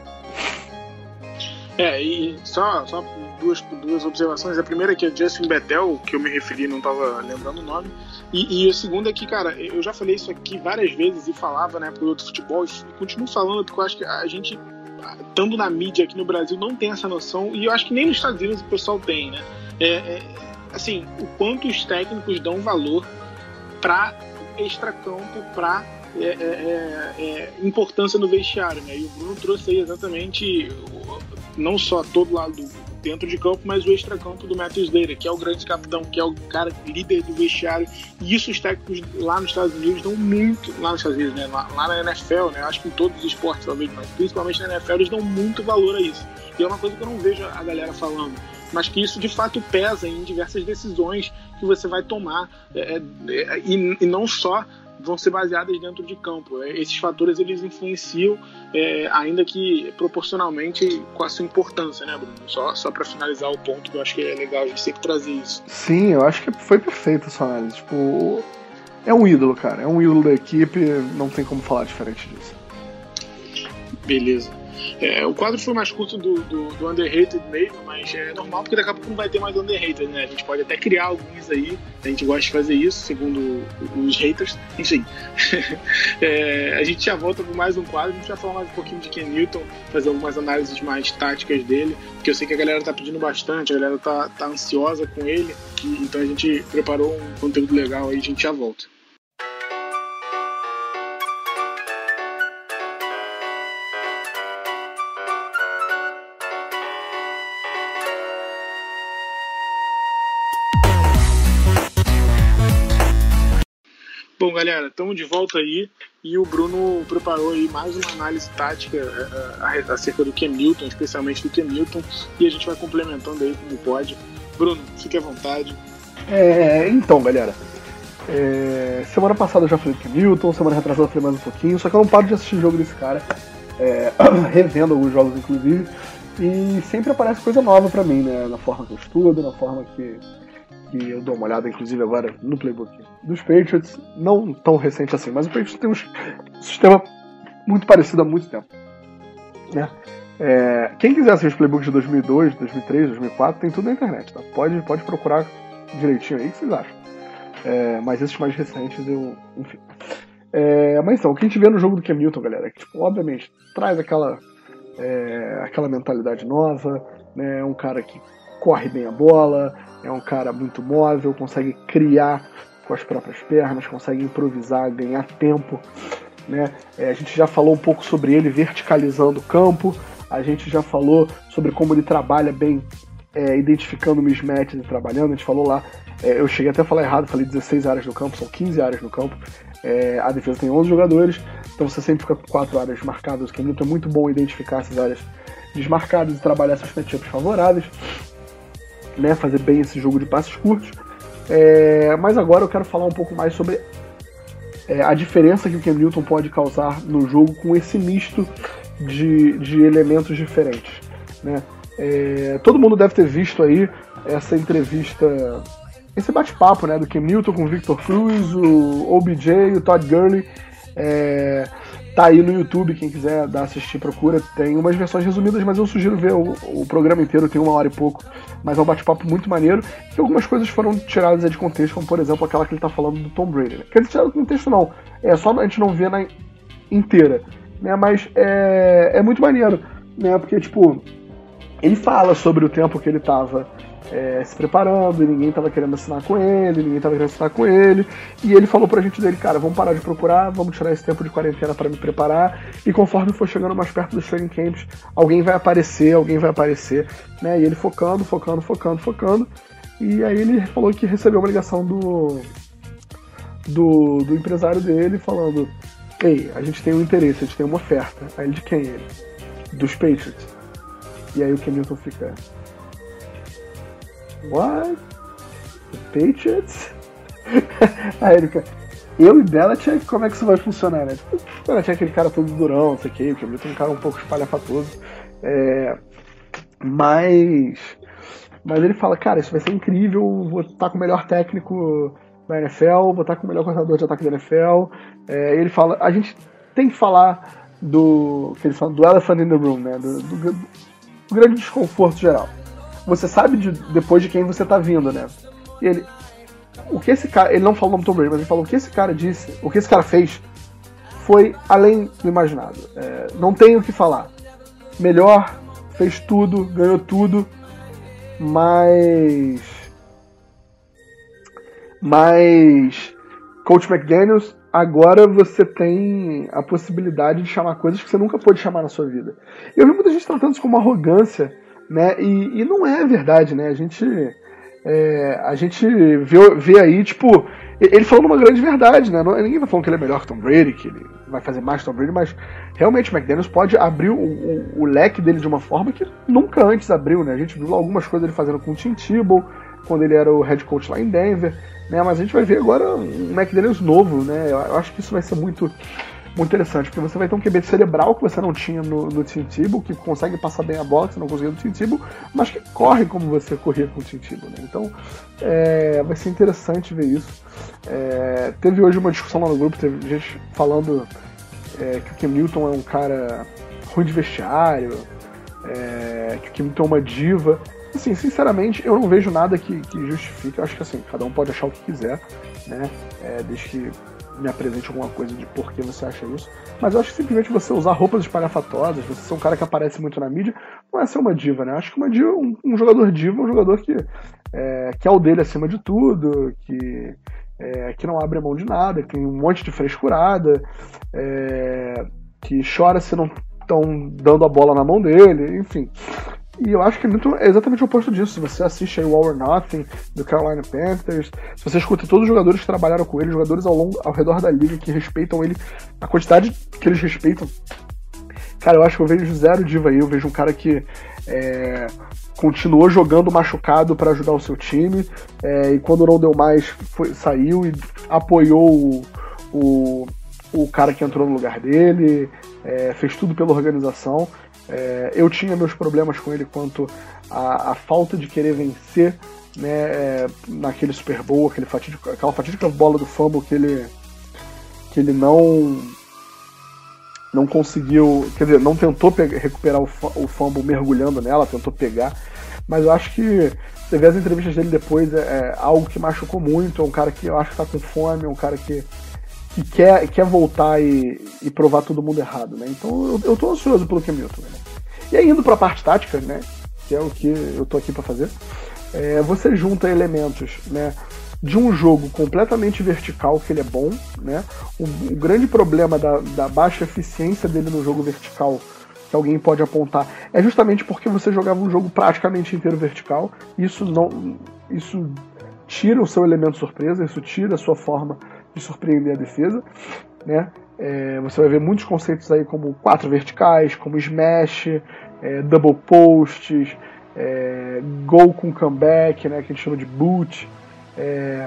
É, e só, só duas, duas observações. A primeira é que é Justin Bethel, que eu me referi, não estava lembrando o nome. E, e a segunda é que, cara, eu já falei isso aqui várias vezes e falava, né, pro outro futebol, e continuo falando porque eu acho que a gente, estando na mídia aqui no Brasil, não tem essa noção, e eu acho que nem nos Estados Unidos o pessoal tem, né? É, é, assim, o quanto os técnicos dão valor para extracampo, para é, é, é, importância no vestiário, né? E o Bruno trouxe aí exatamente não só todo lado do, dentro de campo, mas o extracampo do Matthew Slater, que é o grande capitão, que é o cara líder do vestiário. E isso os técnicos lá nos Estados Unidos dão muito, lá nos Estados Unidos, né? lá, lá na N F L, né? Eu acho que em todos os esportes talvez, mas principalmente na N F L eles dão muito valor a isso. E é uma coisa que eu não vejo a galera falando, mas que isso de fato pesa em diversas decisões que você vai tomar, é, é, e, e não só vão ser baseadas dentro de campo. Esses fatores eles influenciam, é, ainda que proporcionalmente com a sua importância, né, Bruno? Só, só para finalizar o ponto, que eu acho que é legal a gente sempre trazer isso. Sim, eu acho que foi perfeito essa análise. Tipo, é um ídolo, cara. É um ídolo da equipe, não tem como falar diferente disso. Beleza. É, o quadro foi mais curto do, do, do Underrated mesmo, mas é normal porque daqui a pouco não vai ter mais Underrated, né? A gente pode até criar alguns aí, a gente gosta de fazer isso, segundo os haters, enfim. É, a gente já volta com mais um quadro, a gente vai falar mais um pouquinho de Ken Newton, fazer algumas análises mais táticas dele, porque eu sei que a galera tá pedindo bastante, a galera tá, tá ansiosa com ele, e, então a gente preparou um conteúdo legal aí, a gente já volta. Bom, galera, estamos de volta aí e o Bruno preparou aí mais uma análise tática uh, acerca do Ken Newton, especialmente do Ken Newton, e a gente vai complementando aí como pode. Bruno, fique à vontade. É, então, galera, é, semana passada eu já falei do Ken Newton, semana retrasada eu falei mais um pouquinho, só que eu não paro de assistir o jogo desse cara, é, revendo alguns jogos inclusive, e sempre aparece coisa nova pra mim, né, na forma que eu estudo, na forma que... que eu dou uma olhada, inclusive, agora no playbook dos Patriots, não tão recente assim, mas o Patriots tem um sistema muito parecido há muito tempo, né? É, quem quiser assistir os playbooks de dois mil e dois, dois mil e três, dois mil e quatro, tem tudo na internet, tá? Pode, pode procurar direitinho aí, o que vocês acham? É, mas esses mais recentes, eu... enfim. É, mas então, o que a gente vê no jogo do Cam Newton, galera, é que, tipo, obviamente, traz aquela, é, aquela mentalidade nova, né? É um cara que corre bem a bola, é um cara muito móvel, consegue criar com as próprias pernas, consegue improvisar, ganhar tempo, né? É, a gente já falou um pouco sobre ele verticalizando o campo, a gente já falou sobre como ele trabalha bem, é, identificando mismatches e trabalhando. A gente falou lá, é, eu cheguei até a falar errado, falei dezesseis áreas no campo, são quinze áreas no campo, é, a defesa tem onze jogadores, então você sempre fica com quatro áreas marcadas, o que é muito bom identificar essas áreas desmarcadas e trabalhar essas matchups favoráveis, né, fazer bem esse jogo de passes curtos. É, mas agora eu quero falar um pouco mais sobre é, a diferença que o Cam Newton pode causar no jogo com esse misto de, de elementos diferentes, né? É, todo mundo deve ter visto aí essa entrevista, esse bate-papo, né, do Cam Newton com o Victor Cruz, o O B J, o Todd Gurley. É, tá aí no YouTube, quem quiser dar assistir, procura. Tem umas versões resumidas, mas eu sugiro ver o, o programa inteiro, tem uma hora e pouco, mas é um bate-papo muito maneiro, e algumas coisas foram tiradas de contexto, como por exemplo aquela que ele tá falando do Tom Brady, né? Quer dizer, tirado do contexto não, é só a gente não vê na inteira, né? Mas é, é muito maneiro, né? Porque, tipo, ele fala sobre o tempo que ele tava É, se preparando, e ninguém tava querendo assinar com ele, ninguém tava querendo assinar com ele, e ele falou pra gente dele, cara, vamos parar de procurar, vamos tirar esse tempo de quarentena para me preparar, e conforme for chegando mais perto dos training camps, alguém vai aparecer, alguém vai aparecer, né, e ele focando, focando, focando, focando, e aí ele falou que recebeu uma ligação do do, do empresário dele, falando, ei, a gente tem um interesse, a gente tem uma oferta. Aí ele, de quem ele? Dos Patriots. E aí o Cam Newton fica, what? The Patriots? Aí ele fica, Eu e Belichick, como é que isso vai funcionar, né? Tipo, Belichick é aquele cara todo durão, não sei o que, o Milton é um cara um pouco espalhafatoso. É, mas, mas ele fala, cara, isso vai ser incrível, vou estar com o melhor técnico da N F L, vou estar com o melhor coordenador de ataque da N F L. É, ele fala, a gente tem que falar do, que ele fala, do elephant in the room, né? Do, do, do grande desconforto geral. Você sabe de, depois de quem você tá vindo, né? E ele, o que esse cara, ele não falou o nome Tom Brady, mas ele falou o que esse cara disse, o que esse cara fez foi além do imaginado. É, não tem o que falar. Melhor, fez tudo, ganhou tudo, mas mas Coach McDaniels, agora você tem a possibilidade de chamar coisas que você nunca pôde chamar na sua vida. Eu vi muita gente tratando isso como arrogância, né? E, e não é verdade, né? A gente É, a gente vê, vê aí, tipo, ele falando uma grande verdade, né? Não, ninguém tá falando que ele é melhor que Tom Brady, que ele vai fazer mais que Tom Brady, mas realmente o McDaniels pode abrir o, o, o leque dele de uma forma que nunca antes abriu, né? A gente viu algumas coisas ele fazendo com o Tim Tebow, quando ele era o head coach lá em Denver, né? Mas a gente vai ver agora um McDaniels novo, né? Eu, eu acho que isso vai ser muito, muito interessante, porque você vai ter um Q B cerebral que você não tinha no, no Tim Tebow, que consegue passar bem a bola, que você não conseguia no Tim Tebow, mas que corre como você corria com o Tim Tebow, né? Então, é, vai ser interessante ver isso. É, teve hoje uma discussão lá no grupo, teve gente falando é, que o Cam Newton é um cara ruim de vestiário, é, que o Cam Newton é uma diva. Assim, sinceramente, eu não vejo nada que, que justifique. Eu acho que assim, cada um pode achar o que quiser, né? É, desde que me apresente alguma coisa de por que você acha isso. Mas eu acho que simplesmente você usar roupas espalhafatosas, você ser um cara que aparece muito na mídia, não é ser uma diva, né? Eu acho que uma diva, um, um jogador diva é um jogador que, é, que é o dele acima de tudo, que, é, que não abre a mão de nada, que tem um monte de frescurada, é, que chora se não estão dando a bola na mão dele, enfim. E eu acho que é exatamente o oposto disso. Se você assiste aí o All or Nothing do Carolina Panthers, se você escuta todos os jogadores que trabalharam com ele, jogadores ao, longo, ao redor da liga que respeitam ele, a quantidade que eles respeitam, cara, eu acho que eu vejo zero diva aí. Eu vejo um cara que é, continuou jogando machucado para ajudar o seu time, é, e quando não deu mais, foi, saiu e apoiou o, o, o cara que entrou no lugar dele, é, fez tudo pela organização. É, eu tinha meus problemas com ele quanto à, à falta de querer vencer, né, é, naquele Super Bowl, aquele fatídico, aquela fatídica bola do fumble que ele, que ele não não conseguiu, quer dizer, não tentou pegar, recuperar o, o fumble mergulhando nela, tentou pegar, mas eu acho que você vê as entrevistas dele depois, é, é algo que machucou muito, é um cara que eu acho que tá com fome, é um cara que que quer, quer voltar e, e provar todo mundo errado, né? Então eu, eu tô ansioso pelo Cam Newton, né? E aí, indo pra parte tática, né? Que é o que eu tô aqui pra fazer, é, você junta elementos, né, de um jogo completamente vertical, que ele é bom, né? O, o grande problema da, da baixa eficiência dele no jogo vertical, que alguém pode apontar, é justamente porque você jogava um jogo praticamente inteiro vertical. Isso não, isso tira o seu elemento surpresa, isso tira a sua forma de surpreender a defesa, né? É, você vai ver muitos conceitos aí como quatro verticais, como smash, é, double posts, é, gol com comeback, né, que a gente chama de boot, é,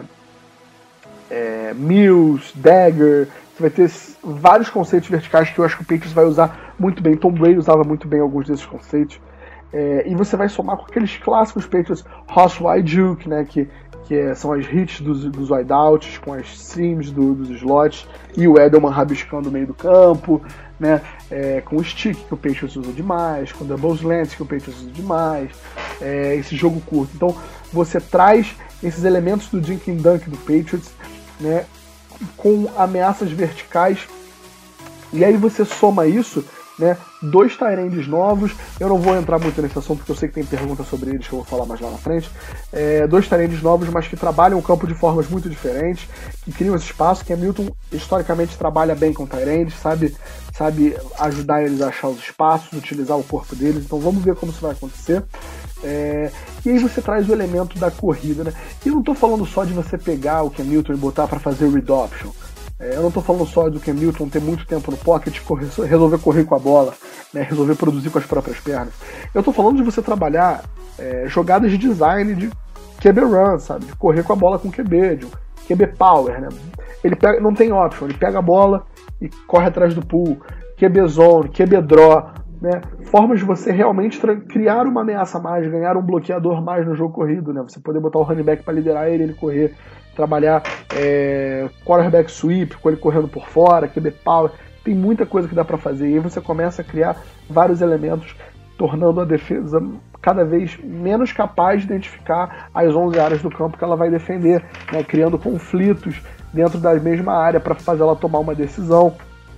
é, mills, dagger. Você vai ter vários conceitos verticais que eu acho que o Patriots vai usar muito bem. Tom Brady usava muito bem alguns desses conceitos. É, e você vai somar com aqueles clássicos Patriots Hoss wide juke, né, que que é, são as hits dos, dos wideouts, com as seams do, dos slots, e o Edelman rabiscando o meio do campo, né, é, com o stick, que o Patriots usa demais, com o double slants, que o Patriots usa demais, é, esse jogo curto. Então, você traz esses elementos do dink and dunk do Patriots, né, com ameaças verticais, e aí você soma isso, né, dois tight ends novos. Eu não vou entrar muito nesse assunto porque eu sei que tem perguntas sobre eles que eu vou falar mais lá na frente. É, dois tight ends novos, mas que trabalham o campo de formas muito diferentes, que criam esse espaço. Que a Milton historicamente trabalha bem com tight ends, sabe, sabe ajudar eles a achar os espaços, utilizar o corpo deles. Então vamos ver como isso vai acontecer. É, e aí você traz o elemento da corrida, né? E eu não estou falando só de você pegar o Cam Newton e botar para fazer o read option. É, eu não estou falando só do Cam Newton ter muito tempo no pocket, correr, resolver correr com a bola, né, resolver produzir com as próprias pernas. Eu estou falando de você trabalhar é, jogadas de design de Q B run, sabe? De correr com a bola com Q B, de Q B power, né? ele pega, não tem option, ele pega a bola e corre atrás do pool, Q B zone, Q B draw, né? Formas de você realmente criar uma ameaça mais, ganhar um bloqueador mais no jogo corrido, né? Você poder botar o running back para liderar ele, ele correr, trabalhar é, quarterback sweep, com ele correndo por fora, Q B power, tem muita coisa que dá para fazer, e aí você começa a criar vários elementos, tornando a defesa cada vez menos capaz de identificar as onze áreas do campo que ela vai defender, né? Criando conflitos dentro da mesma área para fazer ela tomar uma decisão.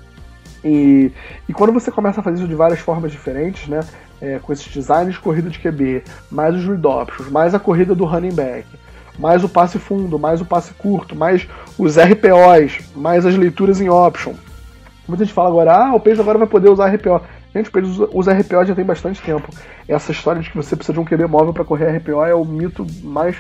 E, e quando você começa a fazer isso de várias formas diferentes, né? É, com esses designs de corrida de Q B, mais os read options, mais a corrida do running back, mais o passe fundo, mais o passe curto, mais os R P Os, mais as leituras em option. Muita gente fala agora, ah, o Patriots agora vai poder usar R P O. Gente, o Patriots usa R P O já tem bastante tempo. Essa história de que você precisa de um Q B móvel para correr R P O é o mito mais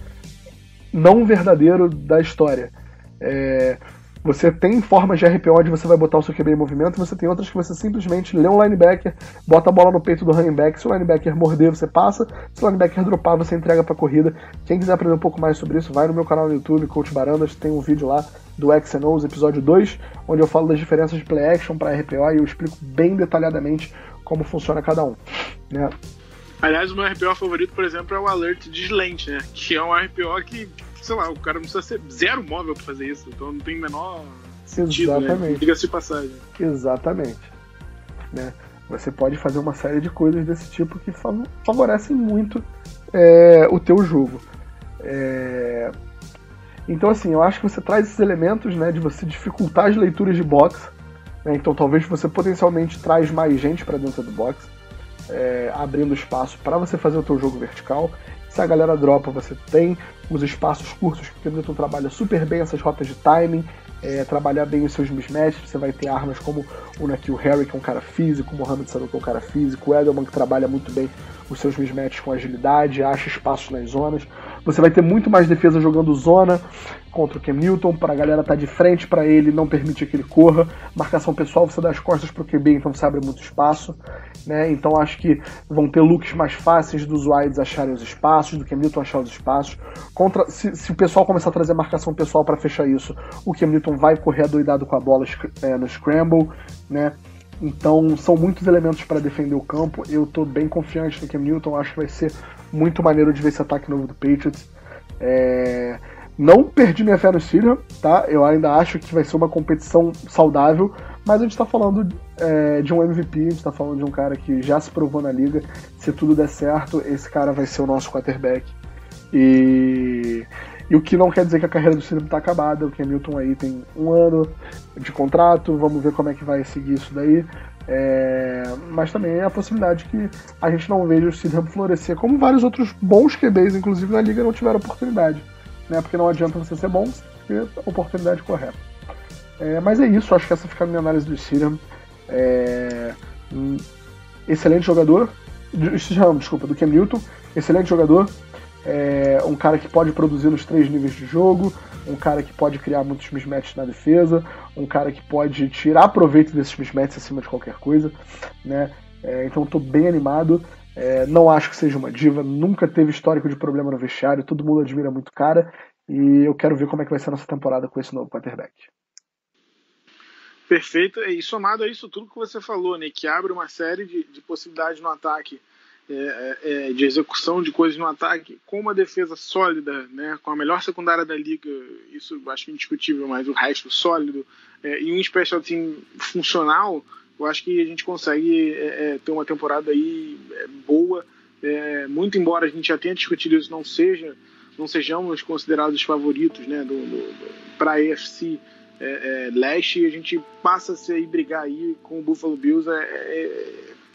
não verdadeiro da história. É, você tem formas de R P O onde você vai botar o seu Q B em movimento, você tem outras que você simplesmente lê um linebacker, bota a bola no peito do running back, se o linebacker morder, você passa, se o linebacker dropar, você entrega pra corrida. Quem quiser aprender um pouco mais sobre isso, vai no meu canal no YouTube, Coach Barandas, tem um vídeo lá do X and O's, episódio dois, onde eu falo das diferenças de play action para R P O e eu explico bem detalhadamente como funciona cada um, né? Aliás, o meu R P O favorito, por exemplo, é o Alert de Slant, né? Que é um R P O que, sei lá, o cara não precisa ser zero móvel pra fazer isso, então não tem o menor sentido, exatamente, né? Diga-se de passagem. Exatamente, né? Você pode fazer uma série de coisas desse tipo que favorecem muito é, o teu jogo. É... Então, assim, eu acho que você traz esses elementos, né, de você dificultar as leituras de box, né? Então talvez você potencialmente traz mais gente para dentro do box, é, abrindo espaço para você fazer o teu jogo vertical. Se a galera dropa, você tem os espaços curtos que o Hamilton trabalha super bem essas rotas de timing, é, trabalhar bem os seus mismatches. Você vai ter armas como o N'Keal Harry, que é um cara físico, o Mohamed Sanu, que é um cara físico, o Edelman, que trabalha muito bem os seus mismatches com agilidade, acha espaços nas zonas. Você vai ter muito mais defesa jogando zona contra o Cam Newton, para a galera estar de frente para ele, não permitir que ele corra. Marcação pessoal, você dá as costas para o Q B, então você abre muito espaço, né? Então acho que vão ter looks mais fáceis dos wides acharem os espaços, do Cam Newton achar os espaços. Contra, se, se o pessoal começar a trazer marcação pessoal para fechar isso, o Cam Newton vai correr adoidado com a bola é, no scramble, né? Então são muitos elementos para defender o campo. Eu estou bem confiante no Cam Newton, acho que vai ser muito maneiro de ver esse ataque novo do Patriots. É... Não perdi minha fé no Steelers, tá? Eu ainda acho que vai ser uma competição saudável, mas a gente está falando é, de um M V P, a gente está falando de um cara que já se provou na liga. Se tudo der certo, esse cara vai ser o nosso quarterback. E, e o que não quer dizer que a carreira do Steelers está acabada. O Cam Newton aí tem um ano de contrato, vamos ver como é que vai seguir isso daí. É, mas também é a possibilidade que a gente não veja o Steelers florescer, como vários outros bons Q Bs, inclusive na liga, não tiveram oportunidade. Né, porque não adianta você ser bom, você ter a oportunidade correta. É, mas é isso, acho que essa fica a minha análise do Steelers. É, um excelente jogador, desculpa, do Cam Newton, excelente jogador, é, um cara que pode produzir nos três níveis de jogo, um cara que pode criar muitos mismatches na defesa, um cara que pode tirar proveito desses mismatches acima de qualquer coisa, né? É, então estou bem animado. É, não acho que seja uma diva, nunca teve histórico de problema no vestiário, todo mundo admira muito o cara, e eu quero ver como é que vai ser a nossa temporada com esse novo quarterback. Perfeito, e somado a isso tudo que você falou, né, que abre uma série de, de possibilidades no ataque, é, é, de execução de coisas no ataque, com uma defesa sólida, né, com a melhor secundária da liga, isso acho que é indiscutível, mas o resto sólido, é, e um special team funcional, eu acho que a gente consegue é, ter uma temporada aí é, boa, é, muito embora a gente já tenha discutido isso, não seja, não sejamos considerados os favoritos, né, do, do, para a A F C é, é, leste, a gente passa a ser, brigar aí com o Buffalo Bills é, é,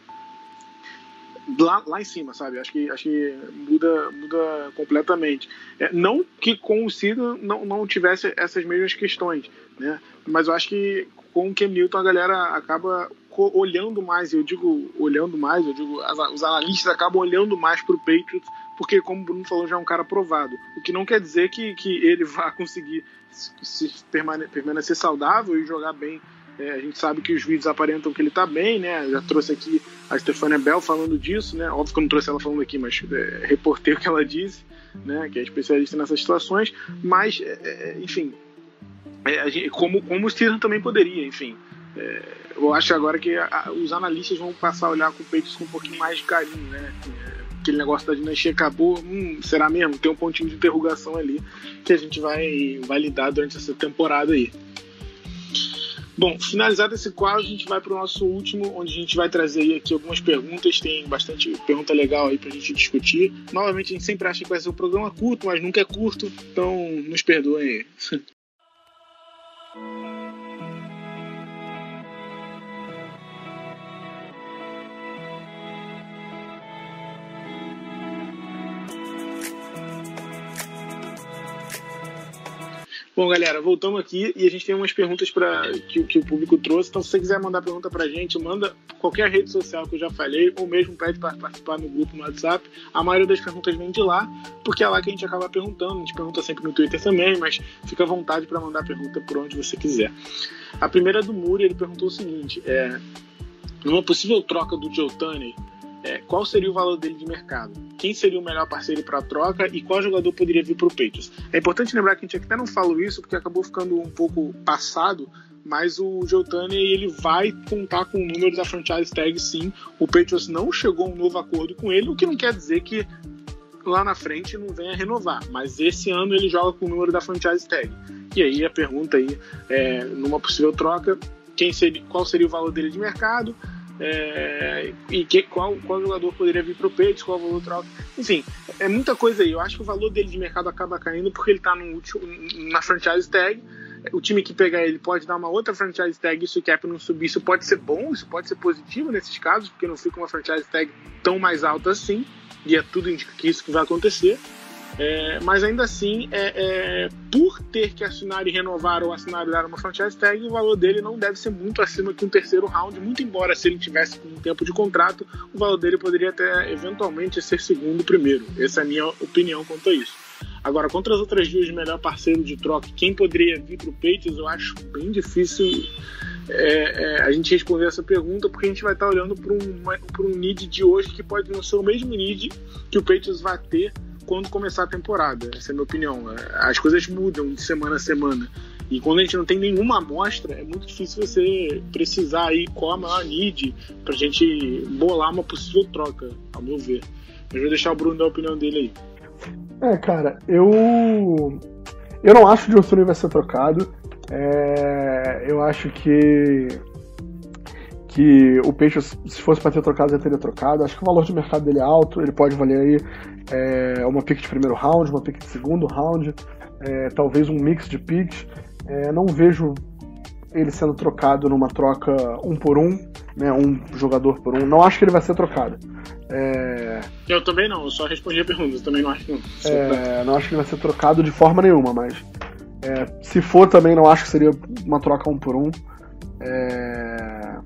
lá, lá em cima, sabe? Acho que, acho que muda, muda completamente. É, não que com o Steelers não, não tivesse essas mesmas questões, né? Mas eu acho que com o Cam Newton a galera acaba olhando mais, eu digo olhando mais, eu digo os analistas acabam olhando mais para o Patriots, porque como o Bruno falou, já é um cara provado, o que não quer dizer que, que ele vá conseguir se permane- permanecer saudável e jogar bem. É, a gente sabe que os vídeos aparentam que ele está bem, né? Já trouxe aqui a Stephania Bell falando disso, né? Óbvio que eu não trouxe ela falando aqui, mas é, reportei o que ela disse, né? Que é especialista nessas situações, mas é, enfim, é, a gente, como, como o Steelers também poderia, enfim. É, eu acho agora que a, a, os analistas vão passar a olhar com o Patriots com um pouquinho mais de carinho, né? Aquele negócio da dinastia acabou, hum, será mesmo? Tem um pontinho de interrogação ali que a gente vai, vai lidar durante essa temporada aí. Bom, finalizado esse quadro, a gente vai para o nosso último, onde a gente vai trazer aqui algumas perguntas. Tem bastante pergunta legal aí para a gente discutir. Novamente, a gente sempre acha que vai ser um programa curto, mas nunca é curto, então nos perdoem aí. Bom, galera, voltamos aqui e a gente tem umas perguntas pra, que, que o público trouxe. Então, se você quiser mandar pergunta pra gente, manda qualquer rede social que eu já falei, ou mesmo pede para participar no grupo no WhatsApp. A maioria das perguntas vem de lá, porque é lá que a gente acaba perguntando. A gente pergunta sempre no Twitter também, mas fica à vontade para mandar pergunta por onde você quiser. A primeira é do Muri, ele perguntou o seguinte: é, numa possível troca do Joe Tunney, É, qual seria o valor dele de mercado? Quem seria o melhor parceiro para a troca e qual jogador poderia vir para o Patriots? É importante lembrar que a gente até não falou isso porque acabou ficando um pouco passado, mas o Joe Tunney, ele vai contar com o número da franchise tag, sim. O Patriots não chegou a um novo acordo com ele, o que não quer dizer que lá na frente não venha renovar, mas esse ano ele joga com o número da franchise tag. E aí a pergunta aí, é, numa possível troca, quem seria, qual seria o valor dele de mercado? É, e que, qual, qual jogador poderia vir pro Patriots, qual valor troca, enfim, é muita coisa aí. Eu acho que o valor dele de mercado acaba caindo porque ele tá no último, na franchise tag. O time que pegar ele pode dar uma outra franchise tag e se o cap não subir, isso pode ser bom, isso pode ser positivo nesses casos, porque não fica uma franchise tag tão mais alta assim, e é tudo indica que isso que vai acontecer. É, mas ainda assim, é, é, por ter que assinar e renovar ou assinar e dar uma franchise tag, o valor dele não deve ser muito acima que um terceiro round, muito embora se ele tivesse com um tempo de contrato, o valor dele poderia até eventualmente ser segundo primeiro. Essa é a minha opinião quanto a isso. Agora, contra as outras duas de melhor parceiro de troca, quem poderia vir para o Patriots, eu acho bem difícil é, é, a gente responder essa pergunta, porque a gente vai estar olhando para um, um need de hoje que pode não ser o mesmo need que o Patriots vai ter quando começar a temporada. Essa é a minha opinião. As coisas mudam de semana a semana. E quando a gente não tem nenhuma amostra, é muito difícil você precisar aí qual a maior need pra gente bolar uma possível troca, ao meu ver. Eu vou deixar o Bruno dar a opinião dele aí. É, cara, eu eu não acho que o Joe Tunney vai ser trocado. É, eu acho que que o Patriots, se fosse para ter trocado, já teria trocado. Acho que o valor de mercado dele é alto, ele pode valer aí é, uma pick de primeiro round, uma pick de segundo round, é, talvez um mix de picks. É, não vejo ele sendo trocado numa troca um por um, né, um jogador por um. Não acho que ele vai ser trocado. É... Eu também não, eu só respondi a pergunta, eu também não acho que não. É, não acho que ele vai ser trocado de forma nenhuma, mas é, se for também não acho que seria uma troca um por um. É...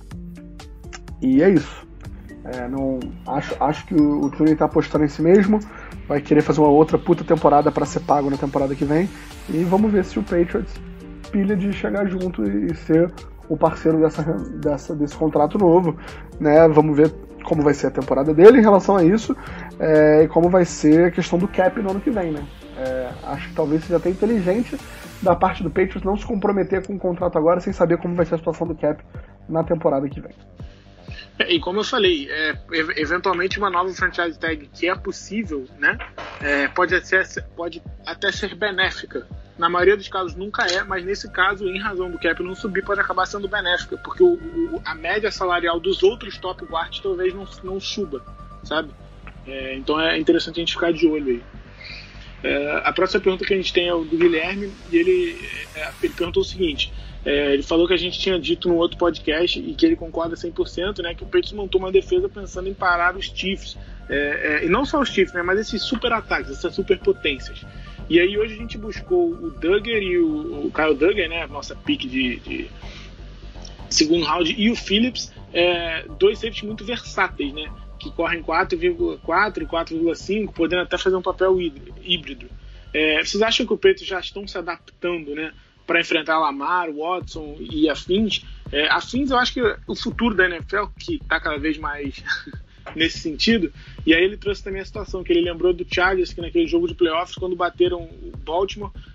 E é isso. É, não, acho, acho que o, o Tunney tá apostando em si mesmo, vai querer fazer uma outra puta temporada para ser pago na temporada que vem, e vamos ver se o Patriots pilha de chegar junto e, e ser o parceiro dessa, dessa, desse contrato novo, né? Vamos ver como vai ser a temporada dele em relação a isso, é, e como vai ser a questão do cap no ano que vem, né? É, acho que talvez seja até inteligente da parte do Patriots não se comprometer com o contrato agora sem saber como vai ser a situação do cap na temporada que vem. É, e como eu falei, é, eventualmente uma nova franchise tag que é possível, né, é, pode, ser, pode até ser benéfica. Na maioria dos casos nunca é, mas nesse caso, em razão do cap não subir, pode acabar sendo benéfica, porque o, o, a média salarial dos outros top guards talvez não, não suba, sabe? É, então é interessante a gente ficar de olho aí. É, a próxima pergunta que a gente tem é o do Guilherme, e ele, é, ele perguntou o seguinte: é, ele falou que a gente tinha dito no outro podcast, e que ele concorda cem por cento, né, que o Patriots montou uma defesa pensando em parar os Chiefs, é, é, e não só os Chiefs, né, mas esses super ataques, essas super potências. E aí hoje a gente buscou o Duggar e o, o Kyle Duggar, né, a nossa pick de, de segundo round, e o Phillips, é, dois safeties muito versáteis, né, que correm quatro vírgula quatro e quatro vírgula cinco, podendo até fazer um papel híbrido. É, vocês acham que o Patriots já estão se adaptando, né, para enfrentar Lamar, Watson e afins? É, afins, eu acho que o futuro da N F L, que está cada vez mais nesse sentido, e aí ele trouxe também a situação que ele lembrou do Chargers, que naquele jogo de playoffs, quando bateram o Baltimore,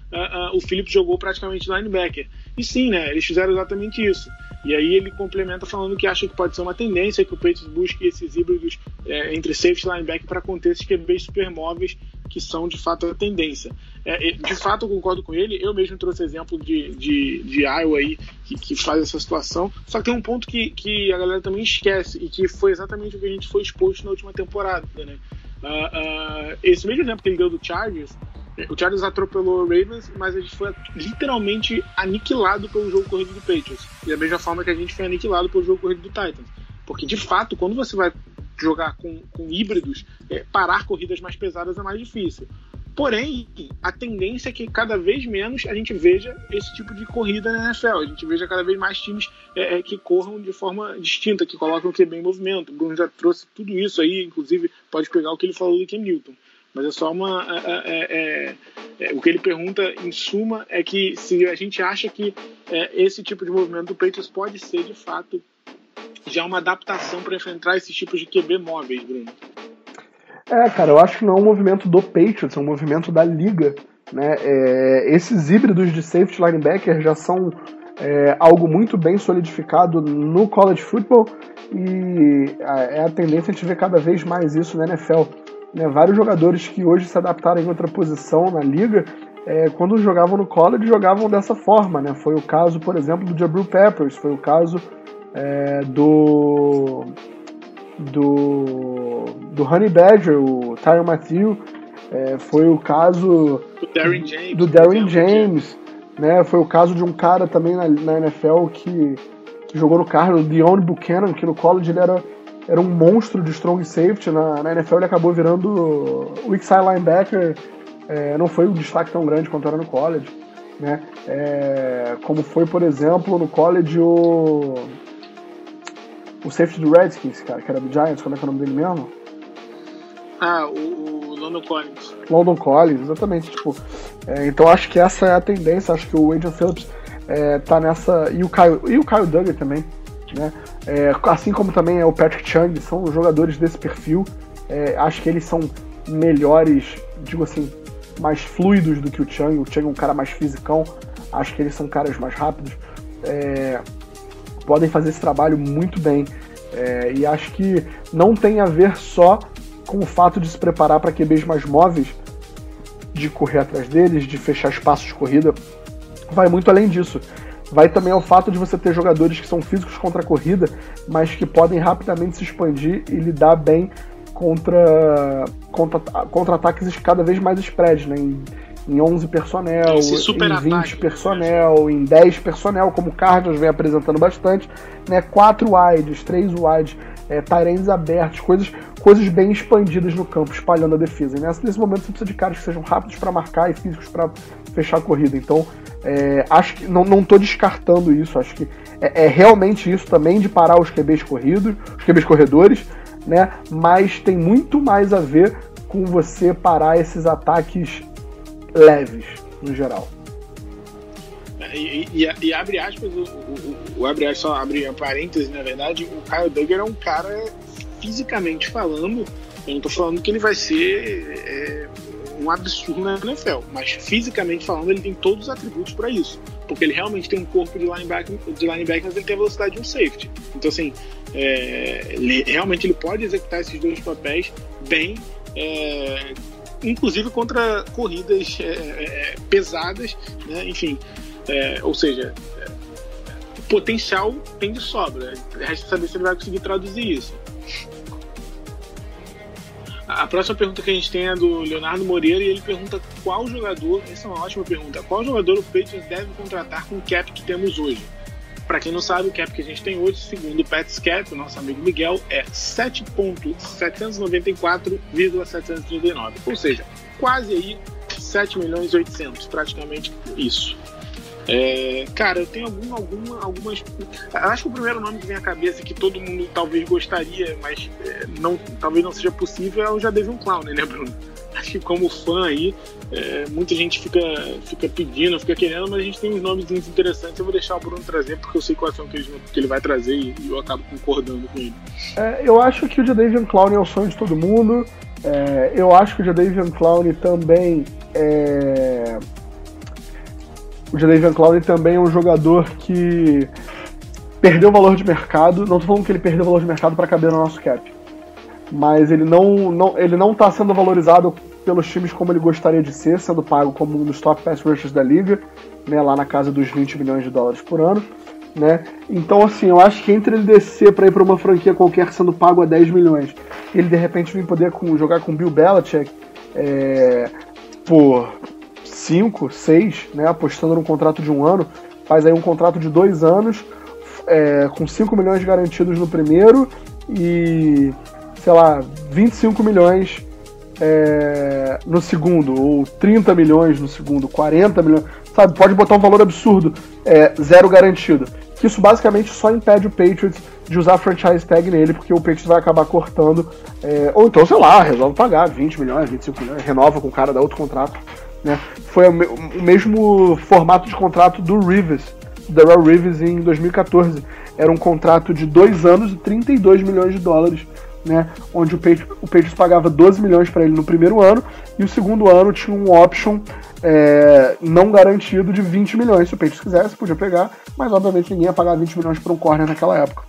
uh, uh, o Phillips jogou praticamente linebacker. E sim, né, eles fizeram exatamente isso. E aí ele complementa falando que acha que pode ser uma tendência que o Patriots busque esses híbridos é, entre safety e linebacker para conter esses Q Bs supermóveis que são de fato a tendência. É, de fato eu concordo com ele, eu mesmo trouxe exemplo de, de, de Iowa aí que, que faz essa situação, só que tem um ponto que, que a galera também esquece e que foi exatamente o que a gente foi exposto na última temporada, né? Uh, uh, esse mesmo exemplo que ele deu do Chargers, o Chargers atropelou o Ravens, mas a gente foi literalmente aniquilado pelo jogo corrido do Patriots, e da mesma forma que a gente foi aniquilado pelo jogo corrido do Titans, porque de fato quando você vai jogar com, com híbridos, é, parar corridas mais pesadas é mais difícil. Porém, a tendência é que cada vez menos a gente veja esse tipo de corrida na N F L. A gente veja cada vez mais times é, que corram de forma distinta, que colocam o Q B em movimento. O Bruno já trouxe tudo isso aí, inclusive pode pegar o que ele falou do Cam Newton. Mas é só uma... É, é, é, o que ele pergunta, em suma, é que se a gente acha que é, esse tipo de movimento do Patriots pode ser, de fato, já uma adaptação para enfrentar esses tipos de Q B móveis, Bruno. É, cara, eu acho que não é um movimento do Patriots, é um movimento da liga, né? É, esses híbridos de safety linebacker já são é, algo muito bem solidificado no college football e é a tendência a gente ver cada vez mais isso na N F L, né? Vários jogadores que hoje se adaptaram em outra posição na liga, é, quando jogavam no college, jogavam dessa forma, né? Foi o caso, por exemplo, do Jabril Peppers, foi o caso é, do... do, do Honey Badger, o Tyrann Mathieu, é, foi o caso do Darren James, do Darren James, né? Foi o caso de um cara também na, na N F L que, que jogou no Cardinals, o Deone Buchanan, que no college ele era, era um monstro de strong safety, na, na N F L ele acabou virando weak side linebacker, é, não foi um destaque tão grande quanto era no college, né? É, como foi, por exemplo, no college o o safety do Redskins, cara, que era do Giants, como é que é o nome dele mesmo? Ah, o, o London Collins. London Collins, exatamente. Tipo, é, então acho que essa é a tendência, acho que o Adrian Phillips é, tá nessa. E o Kyle, e o Kyle Duggar também, né? É, assim como também é o Patrick Chung, são jogadores desse perfil. É, acho que eles são melhores, digo assim, mais fluidos do que o Chung. O Chung é um cara mais fisicão, acho que eles são caras mais rápidos. É, podem fazer esse trabalho muito bem. É, e acho que não tem a ver só com o fato de se preparar para Q Bs mais móveis, de correr atrás deles, de fechar espaços de corrida. Vai muito além disso. Vai também ao fato de você ter jogadores que são físicos contra a corrida, mas que podem rapidamente se expandir e lidar bem contra, contra, contra ataques cada vez mais spread, né? Em, em onze personnel, em vinte personnel, em dez personnel, como o Cardinals vem apresentando bastante, né? quatro wides, três wides, é, tight ends abertos, coisas, coisas bem expandidas no campo, espalhando a defesa. E nesse, nesse momento você precisa de caras que sejam rápidos para marcar e físicos para fechar a corrida. Então, é, acho que não, não tô descartando isso, acho que é, é realmente isso também de parar os Q Bs corridos, os Q Bs corredores, né? Mas tem muito mais a ver com você parar esses ataques leves, no geral. E, e, e abre aspas, o, o, o abre aspas, só abre parênteses, na verdade, o Kyle Duggar é um cara, fisicamente falando, eu não tô falando que ele vai ser é, um absurdo na N F L, mas fisicamente falando ele tem todos os atributos para isso, porque ele realmente tem um corpo de linebacker, de linebacker, mas ele tem a velocidade de um safety. Então assim, é, ele, realmente ele pode executar esses dois papéis bem, é, inclusive contra corridas é, é, pesadas, né? Enfim, é, ou seja, é, o potencial tem de sobra, resta saber se ele vai conseguir traduzir isso. A próxima pergunta que a gente tem é do Leonardo Moreira e ele pergunta qual jogador, essa é uma ótima pergunta, qual jogador o Patriots deve contratar com o cap que temos hoje? Para quem não sabe, o cap que a gente tem hoje, segundo o Pets Cap, o nosso amigo Miguel, é sete milhões setecentos e noventa e quatro mil setecentos e trinta e nove, ou seja, quase aí sete milhões e oitocentos, praticamente isso. É, cara, eu tenho algum, alguma, algumas... Acho que o primeiro nome que vem à cabeça que todo mundo talvez gostaria, mas é, não, talvez não seja possível, é o Jadeveon Clowney, né, Bruno? Acho que como fã aí, é, muita gente fica, fica pedindo, fica querendo, mas a gente tem uns nomes interessantes. Eu vou deixar o Bruno trazer, porque eu sei quais são que ele, que ele vai trazer e, e eu acabo concordando com ele. É, eu acho que o Jadeveon Clowney é o sonho de todo mundo. É, eu acho que o Jadeveon Clowney também é... o Jadeveon Clowney também é um jogador que perdeu valor de mercado. Não estou falando que ele perdeu valor de mercado para caber no nosso cap, mas ele não, não, ele não está sendo valorizado pelos times como ele gostaria de ser, sendo pago como um dos top pass rushers da liga, né, lá na casa dos vinte milhões de dólares por ano. Né? Então, assim, eu acho que entre ele descer para ir para uma franquia qualquer sendo pago a dez milhões, ele de repente vir poder com, jogar com Bill Belichick é, por cinco, seis, né, apostando num contrato de um ano, faz aí um contrato de dois anos, é, com cinco milhões garantidos no primeiro e, sei lá, vinte e cinco milhões é, no segundo, ou trinta milhões no segundo, quarenta milhões, sabe? Pode botar um valor absurdo, é, zero garantido. Que isso basicamente só impede o Patriots de usar a franchise tag nele, porque o Patriots vai acabar cortando, é, ou então, sei lá, resolve pagar vinte milhões, vinte e cinco milhões, renova com o cara, dá outro contrato. Né? Foi o, me- o mesmo formato de contrato do Rivers, do Darrelle Reeves em dois mil e catorze. Era um contrato de dois anos e trinta e dois milhões de dólares, né? Onde o Patriots, o Patriots pagava doze milhões para ele no primeiro ano, e o segundo ano tinha um option é, não garantido de vinte milhões. Se o Patriots quisesse, podia pegar, mas obviamente ninguém ia pagar vinte milhões por um corner naquela época.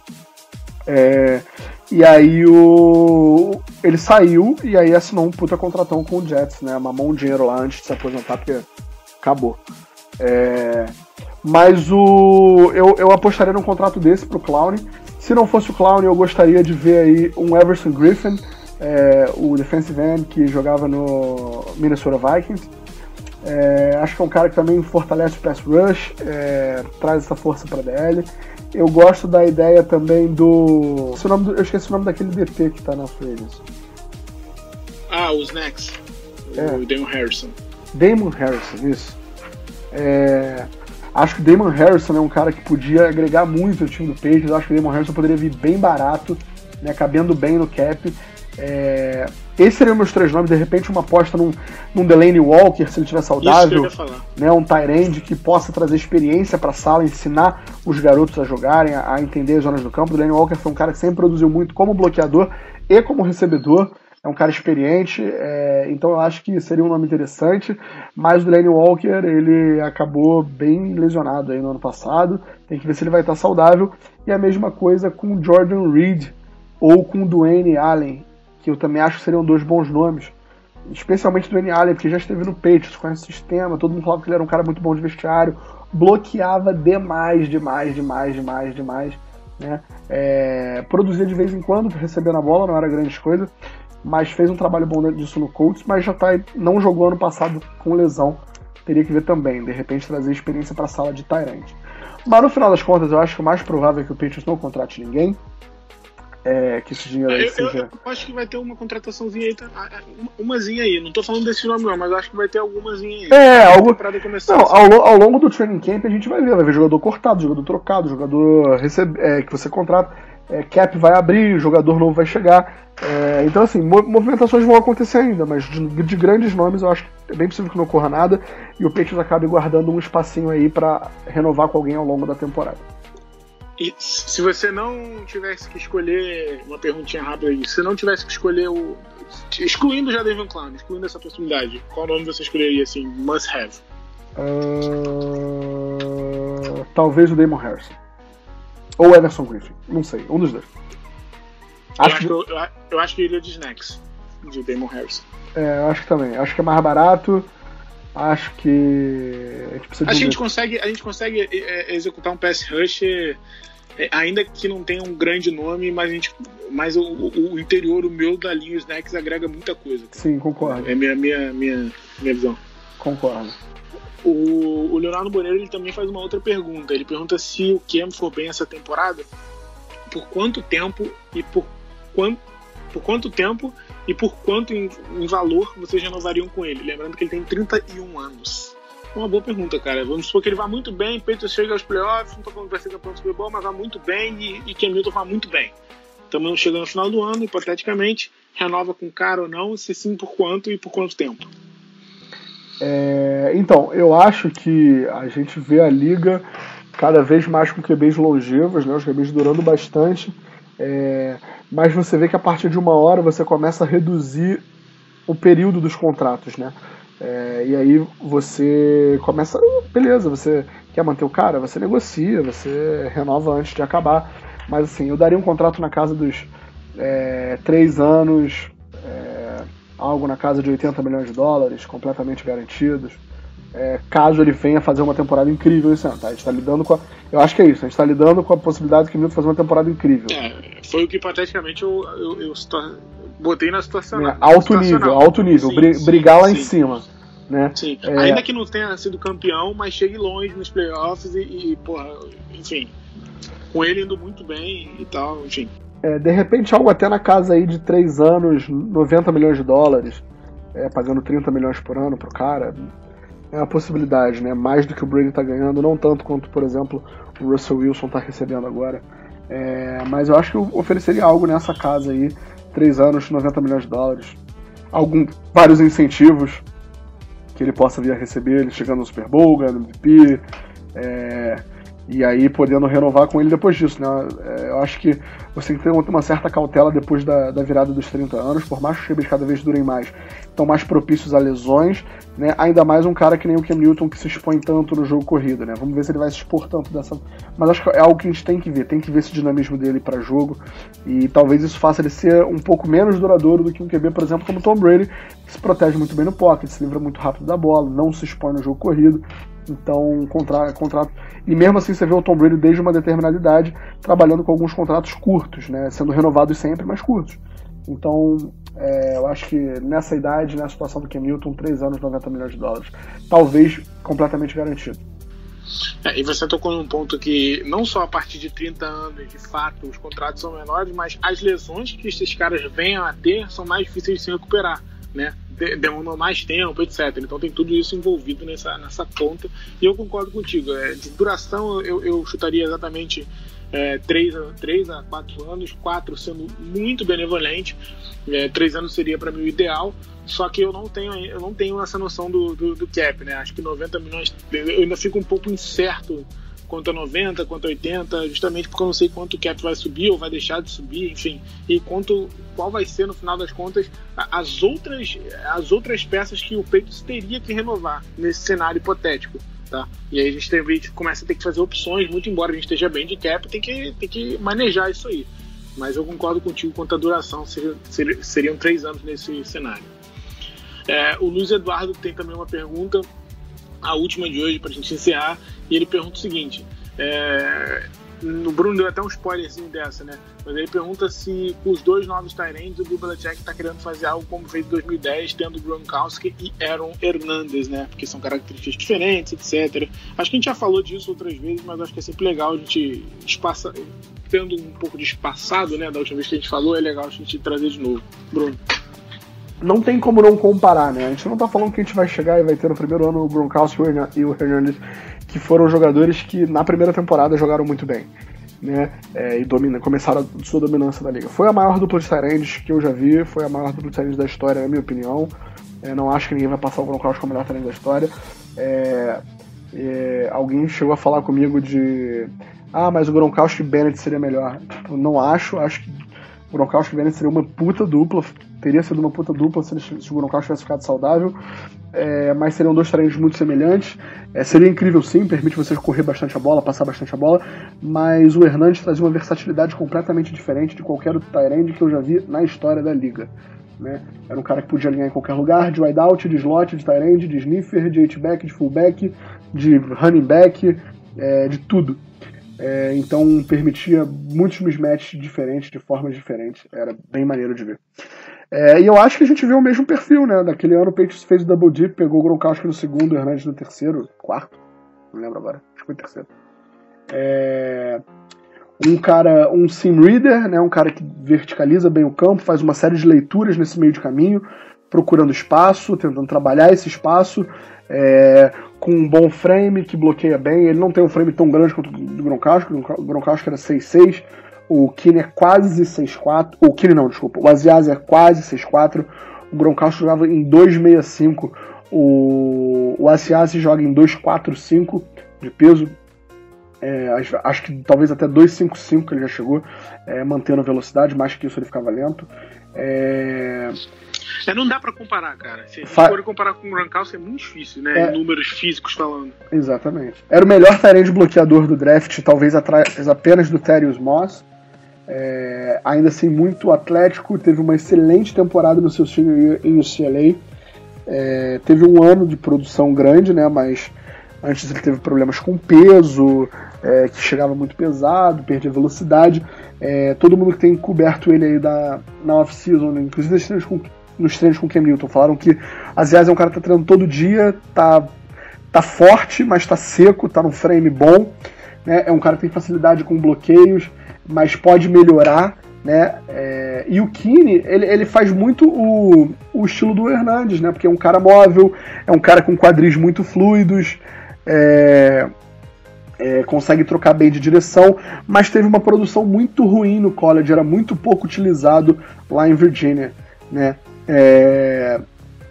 É, e aí o, ele saiu e aí assinou um puta contratão com o Jets, né? Mamou um dinheiro lá antes de se aposentar, porque acabou. É, mas o, eu, eu apostaria num contrato desse pro Clowney. Se não fosse o Clowney, eu gostaria de ver aí um Everson Griffin, é, o defensive end que jogava no Minnesota Vikings. É, acho que é um cara que também fortalece o pass rush, é, traz essa força para D L. Eu gosto da ideia também do... Esse nome do... Eu esqueci o nome daquele D T que tá na Free. Ah, os Snacks. É. O Damon Harrison. Damon Harrison, isso. É... Acho que o Damon Harrison é um cara que podia agregar muito ao time do Patriots. Acho que o Damon Harrison poderia vir bem barato, né, cabendo bem no cap. É... Esses seriam meus três nomes. De repente uma aposta num, num Delaney Walker, se ele estiver saudável. Isso que eu ia falar. Né, um tight end que possa trazer experiência para a sala, ensinar os garotos a jogarem, a, a entender as zonas do campo. O Delaney Walker foi um cara que sempre produziu muito como bloqueador e como recebedor. É um cara experiente, é, então eu acho que seria um nome interessante, mas o Delaney Walker, ele acabou bem lesionado aí no ano passado, tem que ver se ele vai estar saudável, e a mesma coisa com o Jordan Reed ou com o Dwayne Allen, que eu também acho que seriam dois bons nomes, especialmente o Dwayne Allen, porque já esteve no Patriots, conhece o sistema, todo mundo falava que ele era um cara muito bom de vestiário, bloqueava demais, demais, demais, demais, demais, né? É, produzia de vez em quando, recebendo a bola, não era grande coisa, mas fez um trabalho bom dentro disso no Colts, mas já tá, não jogou ano passado com lesão. Teria que ver também, de repente trazer experiência para a sala de tight end. Mas no final das contas, eu acho que o mais provável é que o Patriots não contrate ninguém, é, que esse dinheiro aí eu, seja... eu, eu acho que vai ter uma contrataçãozinha aí, umazinha aí, não tô falando desse nome não, mas acho que vai ter algumazinha aí. É, algo... Começar, não, assim. ao, ao longo do training camp a gente vai ver, vai ver jogador cortado, jogador trocado, jogador recebe... é, que você contrata, é, cap vai abrir, jogador novo vai chegar. É, então, assim, movimentações vão acontecer ainda, mas de, de grandes nomes eu acho que é bem possível que não ocorra nada e o Patriots acabe guardando um espacinho aí pra renovar com alguém ao longo da temporada. E se você não tivesse que escolher, uma perguntinha rápida aí, se não tivesse que escolher o... excluindo já Jadeveon Clowney, excluindo essa possibilidade, qual nome você escolheria, assim, must have? Uh, talvez o Damon Harrison. Ou Everson Griffin, não sei, um dos dois. Eu Acho acho, que... que eu, eu acho que ele é de Snacks, de Damon Harrison. É, eu acho que também. Acho que é mais barato. Acho que a gente precisa Acho de... que a gente consegue, a gente consegue é, executar um pass rush, é, ainda que não tenha um grande nome, mas, a gente, mas o, o, o interior, o meu da linha Snacks agrega muita coisa. Sim, concordo. É minha, minha, minha, minha visão. Concordo. O, o Leonardo Moreira ele também faz uma outra pergunta. Ele pergunta se o Cam for bem essa temporada, por quanto tempo e por quanto, por quanto tempo e por quanto em, em valor vocês renovariam com ele? Lembrando que ele tem trinta e um anos. É uma boa pergunta, cara. Vamos supor que ele vá muito bem, Patriots chega aos playoffs, não tô falando que vai ser campeão do Super Bowl, mas vá muito bem e, e Cam Newton vá muito bem. Estamos chegando no final do ano, hipoteticamente, renova com cara ou não, se sim, por quanto e por quanto tempo? É, então, eu acho que a gente vê a liga cada vez mais com Q Bs longevos, né, os Q Bs durando bastante, é, mas você vê que a partir de uma hora você começa a reduzir o período dos contratos, né? É, e aí você começa, beleza, você quer manter o cara, você negocia, você renova antes de acabar. Mas assim, eu daria um contrato na casa dos é, três anos, é, algo na casa de oitenta milhões de dólares, completamente garantidos. É, caso ele venha fazer uma temporada incrível esse ano, tá? A gente tá lidando com a, eu acho que é isso, a gente tá lidando com a possibilidade de que o Milton fazer uma temporada incrível. É, foi o que hipoteticamente eu, eu, eu botei na situação. É, alto nível, alto nível, sim, br- sim, brigar lá sim. em cima. Né? Sim. É... Ainda que não tenha sido campeão, mas chegue longe nos playoffs e, e porra, enfim, com ele indo muito bem e tal, enfim. É, de repente algo até na casa aí de três anos, noventa milhões de dólares, é, pagando trinta milhões por ano pro cara. É uma possibilidade, né? Mais do que o Brady tá ganhando, não tanto quanto, por exemplo, o Russell Wilson tá recebendo agora. É, mas eu acho que eu ofereceria algo nessa casa aí, três anos, noventa milhões de dólares. Algum, vários incentivos que ele possa vir a receber, ele chegando no Super Bowl, ganhando M V P, é, e aí podendo renovar com ele depois disso, né? É, eu acho que você tem que ter uma certa cautela depois da, da virada dos trinta anos, por mais que os times cada vez durem mais, estão mais propícios a lesões, né? Ainda mais um cara que nem o Cam Newton, que se expõe tanto no jogo corrido, né? Vamos ver se ele vai se expor tanto dessa... Mas acho que é algo que a gente tem que ver, tem que ver esse dinamismo dele para jogo, e talvez isso faça ele ser um pouco menos duradouro do que um Q B, por exemplo, como o Tom Brady, que se protege muito bem no pocket, se livra muito rápido da bola, não se expõe no jogo corrido. Então, contra, contrato. E mesmo assim, você vê o Tom Brady desde uma determinada idade trabalhando com alguns contratos curtos, né? Sendo renovados sempre, mas curtos. Então, é, eu acho que nessa idade, nessa situação do Cam Newton, três anos, noventa milhões de dólares. Talvez completamente garantido. É, e você tocou num ponto que não só a partir de trinta anos, de fato, os contratos são menores, mas as lesões que esses caras venham a ter são mais difíceis de se recuperar, né? Demandam mais tempo, etcétera. Então tem tudo isso envolvido nessa, nessa conta. E eu concordo contigo. É, de duração, eu, eu chutaria exatamente é, três a quatro anos, quatro sendo muito benevolente. É, três anos seria para mim o ideal. Só que eu não tenho, eu não tenho essa noção do, do, do cap, né? Acho que noventa milhões, eu ainda fico um pouco incerto quanto a noventa, quanto a oitenta, justamente porque eu não sei quanto o cap vai subir ou vai deixar de subir, enfim, e quanto, qual vai ser, no final das contas, as outras, as outras peças que o Patriots teria que renovar nesse cenário hipotético, tá? E aí a gente, tem, a gente começa a ter que fazer opções, muito embora a gente esteja bem de cap, tem que, tem que manejar isso aí. Mas eu concordo contigo quanto à duração, seria, seria, seriam três anos nesse cenário. É, o Luiz Eduardo tem também uma pergunta, a última de hoje, para a gente encerrar, e ele pergunta o seguinte, é, o Bruno deu até um spoilerzinho dessa, né? Mas ele pergunta se com os dois novos tight ends o Bill Belichick está querendo fazer algo como fez em dois mil e dez, tendo Gronkowski e Aaron Hernandez, né? Porque são características diferentes, etcétera. Acho que a gente já falou disso outras vezes, mas acho que é sempre legal a gente espaçar, tendo um pouco de espaçado, né? Da última vez que a gente falou, é legal a gente trazer de novo. Bruno. Não tem como não comparar, né? A gente não tá falando que a gente vai chegar e vai ter no primeiro ano o Gronkowski e o Hernandez, que foram jogadores que na primeira temporada jogaram muito bem, né? É, e domina, começaram a sua dominância da liga. Foi a maior dupla de tight ends que eu já vi, foi a maior dupla de tight ends da história, na minha opinião. É, não acho que ninguém vai passar o Gronkowski como o melhor tight end da história. É, é, alguém chegou a falar comigo de ah, mas o Gronkowski e Bennett seria melhor. Tipo, não acho, acho que o Gronkowski e Bennett seria uma puta dupla, teria sido uma puta dupla se, se o Gronkowski tivesse ficado saudável, é, mas seriam dois talentos muito semelhantes. É, seria incrível sim, permite você correr bastante a bola, passar bastante a bola, mas o Hernandez trazia uma versatilidade completamente diferente de qualquer outro tight end que eu já vi na história da liga, né? Era um cara que podia alinhar em qualquer lugar, de wideout, de slot, de tight end, de sniffer, de H-back, de fullback, de running back, é, de tudo. É, então permitia muitos mismatches diferentes, de formas diferentes. Era bem maneiro de ver. É, e eu acho que a gente viu o mesmo perfil, né? Naquele ano o Patriots fez o double dip, pegou o Gronkowski no segundo, o Hernandez no terceiro, quarto, não lembro agora, acho que foi terceiro. É, um cara, um seam reader, né? Um cara que verticaliza bem o campo, faz uma série de leituras nesse meio de caminho, procurando espaço, tentando trabalhar esse espaço, é, com um bom frame, que bloqueia bem. Ele não tem um frame tão grande quanto o do Gronkowski, o Gronkowski era seis seis, o Kine é quase seis quatro, o Kine não, desculpa, o Asiasi é quase seis quatro, o Gronkowski jogava em dois sessenta e cinco, o, o Asiasi joga em dois quatro cinco de peso, é, acho, acho que talvez até dois cinco cinco que ele já chegou, é, mantendo a velocidade, mais que isso ele ficava lento. É... É, não dá pra comparar, cara. Se a gente Fa... for comparar com o Gronkowski é muito difícil, né? É... Em números físicos falando. Exatamente. Era o melhor tight end bloqueador do draft, talvez atrás apenas do Thaddeus Moss. É... Ainda assim, muito atlético, teve uma excelente temporada no seu senior em U C L A. É... Teve um ano de produção grande, né? Mas antes ele teve problemas com peso, é... que chegava muito pesado, perdia velocidade. É... Todo mundo que tem coberto ele aí da... na off-season, né? Inclusive nos treinos com nos treinos com o Cam Newton, falaram que Aziaz é um cara que tá treinando todo dia, tá, tá forte, mas tá seco, tá num frame bom, né? É um cara que tem facilidade com bloqueios, mas pode melhorar, né? É, e o Keeney, ele, ele faz muito o, o estilo do Hernandes, né? Porque é um cara móvel, é um cara com quadris muito fluidos, é, é, consegue trocar bem de direção, mas teve uma produção muito ruim no college, era muito pouco utilizado lá em Virginia, né? É...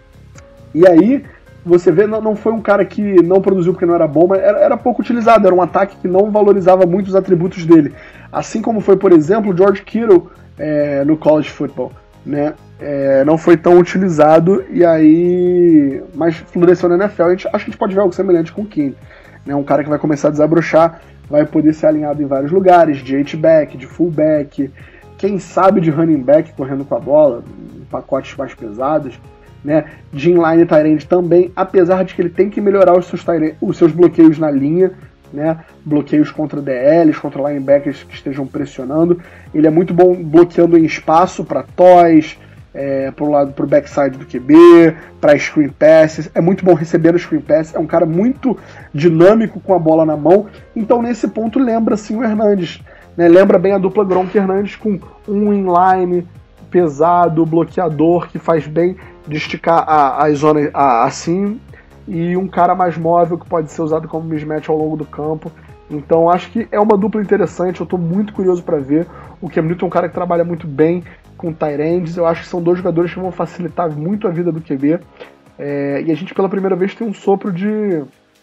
E aí, você vê, não, não foi um cara que não produziu porque não era bom, mas era, era pouco utilizado, era um ataque que não valorizava muito os atributos dele. Assim como foi, por exemplo, o George Kittle é, no college football, né? É, não foi tão utilizado, e aí, mas floresceu na N F L. A gente, acho que a gente pode ver algo semelhante com o Keeney, né? Um cara que vai começar a desabrochar, vai poder ser alinhado em vários lugares, de H-back, de fullback, quem sabe de running back correndo com a bola, pacotes mais pesados, né? De inline tight end também, apesar de que ele tem que melhorar os seus, end, os seus bloqueios na linha, né? Bloqueios contra D Ls, contra linebackers que estejam pressionando. Ele é muito bom bloqueando em espaço para toys, é, pro lado, pro backside do Q B, para screen passes. É muito bom receber o screen pass. É um cara muito dinâmico com a bola na mão. Então nesse ponto lembra sim o Hernandes, né? Lembra bem a dupla Gronk e Hernandes com um inline pesado, bloqueador, que faz bem de esticar a, a zona a, assim, e um cara mais móvel que pode ser usado como mismatch ao longo do campo. Então acho que é uma dupla interessante, eu estou muito curioso para ver. O Cam Newton é um cara que trabalha muito bem com tight ends, eu acho que são dois jogadores que vão facilitar muito a vida do Q B, é, e a gente pela primeira vez tem um sopro de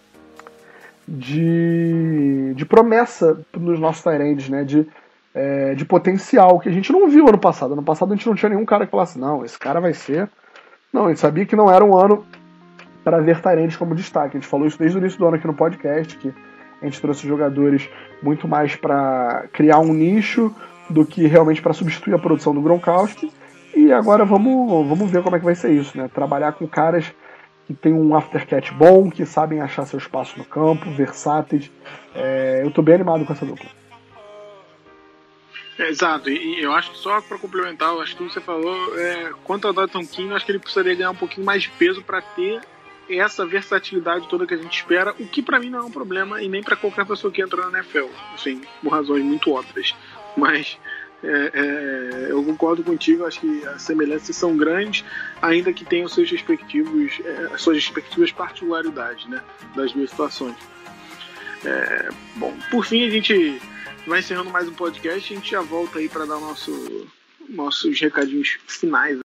de, de promessa nos nossos tight ends, né, de É, de potencial, que a gente não viu ano passado. Ano passado a gente não tinha nenhum cara que falasse, não, esse cara vai ser... Não, a gente sabia que não era um ano para ver tight ends como destaque. A gente falou isso desde o início do ano aqui no podcast, que a gente trouxe jogadores muito mais para criar um nicho do que realmente para substituir a produção do Gronkowski. E agora vamos, vamos ver como é que vai ser isso, né? Trabalhar com caras que tem um aftercatch bom, que sabem achar seu espaço no campo, versáteis. É, eu tô bem animado com essa dupla. É, exato, e, e eu acho que só para complementar, eu acho que você falou, é, quanto ao Dalton King, eu acho que ele precisaria ganhar um pouquinho mais de peso para ter essa versatilidade toda que a gente espera, o que para mim não é um problema e nem para qualquer pessoa que entra na N F L, assim, por razões muito óbvias. Mas é, é, eu concordo contigo, acho que as semelhanças são grandes, ainda que tenham seus respectivos, é, as suas respectivas particularidades, né, das duas situações. É, bom, por fim a gente vai encerrando mais um podcast, a gente já volta aí para dar nosso, nossos recadinhos finais.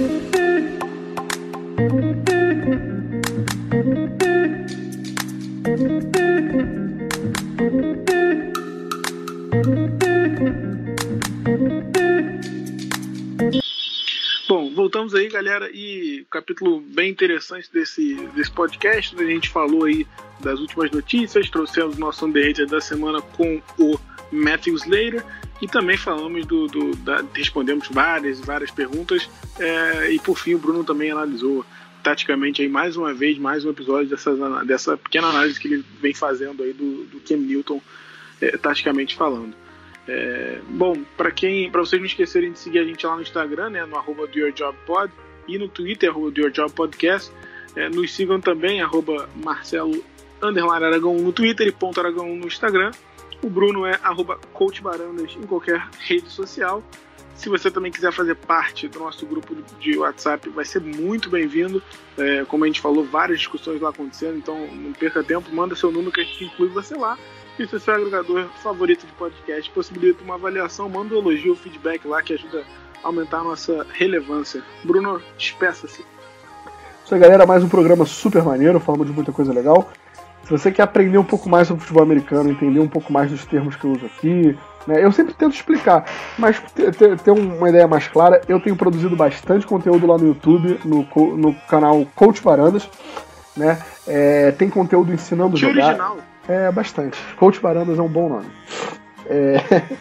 Bom, voltamos aí, galera, e capítulo bem interessante desse, desse podcast, a gente falou aí das últimas notícias, trouxemos nosso underrated da semana com o Matthew Slater e também falamos do, do da, respondemos várias várias perguntas, é, e por fim o Bruno também analisou taticamente aí mais uma vez mais um episódio dessa, dessa pequena análise que ele vem fazendo aí do, do Cam Newton, é, taticamente falando. É, bom, para quem para vocês não esquecerem de seguir a gente lá no Instagram, né, no arroba do your job pod, e no Twitter, arroba do your job podcast. É, nos sigam também, arroba Marcelo underline Aragão no Twitter e ponto Aragão no Instagram. O Bruno é arroba Coach Barandas em qualquer rede social. Se você também quiser fazer parte do nosso grupo de WhatsApp, vai ser muito bem-vindo. É, como a gente falou, várias discussões lá acontecendo, então não perca tempo, manda seu número que a gente inclui você lá. E se o seu agregador favorito de podcast possibilita uma avaliação, manda um elogio ou feedback lá que ajuda a aumentar a nossa relevância. Bruno, despeça-se. Isso aí, galera, mais um programa super maneiro, falamos de muita coisa legal. Se você quer aprender um pouco mais sobre futebol americano, entender um pouco mais dos termos que eu uso aqui, né? Eu sempre tento explicar, mas ter, ter, ter uma ideia mais clara, eu tenho produzido bastante conteúdo lá no YouTube, no, no canal Coach Varandas, né? É, tem conteúdo ensinando a jogar. Original. É, bastante. Coach Varandas é um bom nome. É,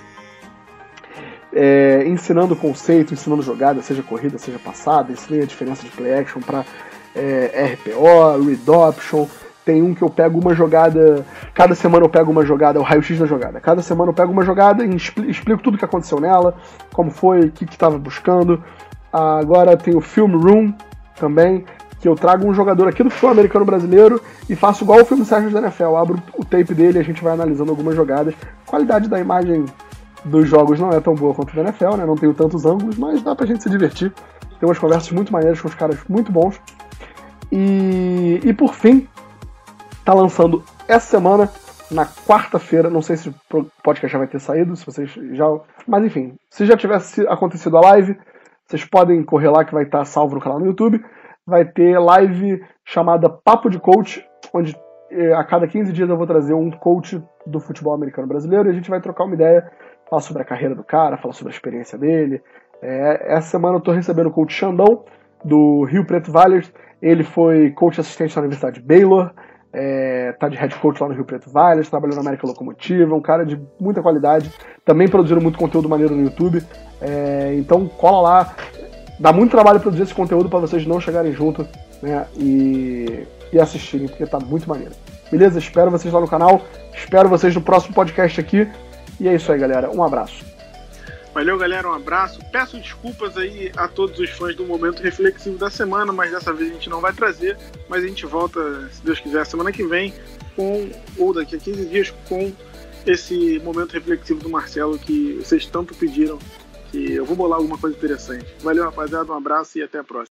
é, ensinando conceito, ensinando jogada, seja corrida, seja passada, ensinei a diferença de play action para é, R P O, read option. Tem um que eu pego uma jogada, cada semana eu pego uma jogada, o raio-x da jogada. Cada semana eu pego uma jogada e explico tudo o que aconteceu nela, como foi, o que estava buscando. Agora tem o Film Room também, que eu trago um jogador aqui do futebol americano brasileiro e faço igual o filme Sérgio da N F L. Eu abro o tape dele e a gente vai analisando algumas jogadas. A qualidade da imagem dos jogos não é tão boa quanto o da N F L, né? Não tenho tantos ângulos, mas dá pra gente se divertir. Tem umas conversas muito maneiras com os caras muito bons. E, e por fim, tá lançando essa semana, na quarta-feira, não sei se o podcast já vai ter saído, se vocês já... Mas enfim, se já tivesse acontecido a live, vocês podem correr lá que vai estar salvo no canal no YouTube. Vai ter live chamada Papo de Coach, onde eh, a cada quinze dias eu vou trazer um coach do futebol americano brasileiro e a gente vai trocar uma ideia, falar sobre a carreira do cara, falar sobre a experiência dele. É, essa semana eu tô recebendo o coach Xandão, do Rio Preto Valles. Ele foi coach assistente na Universidade de Baylor, é, tá de head coach lá no Rio Preto Valles, trabalhou na América Locomotiva, um cara de muita qualidade, também produzindo muito conteúdo maneiro no YouTube. É, então cola lá. Dá muito trabalho produzir esse conteúdo para vocês não chegarem junto, né, e, e assistirem, porque tá muito maneiro. Beleza? Espero vocês lá no canal, espero vocês no próximo podcast aqui. E é isso aí, galera. Um abraço. Valeu, galera. Um abraço. Peço desculpas aí a todos os fãs do Momento Reflexivo da semana, mas dessa vez a gente não vai trazer, mas a gente volta, se Deus quiser, semana que vem, com, ou daqui a quinze dias, com esse Momento Reflexivo do Marcelo que vocês tanto pediram. Que eu vou bolar alguma coisa interessante. Valeu, rapaziada, um abraço e até a próxima.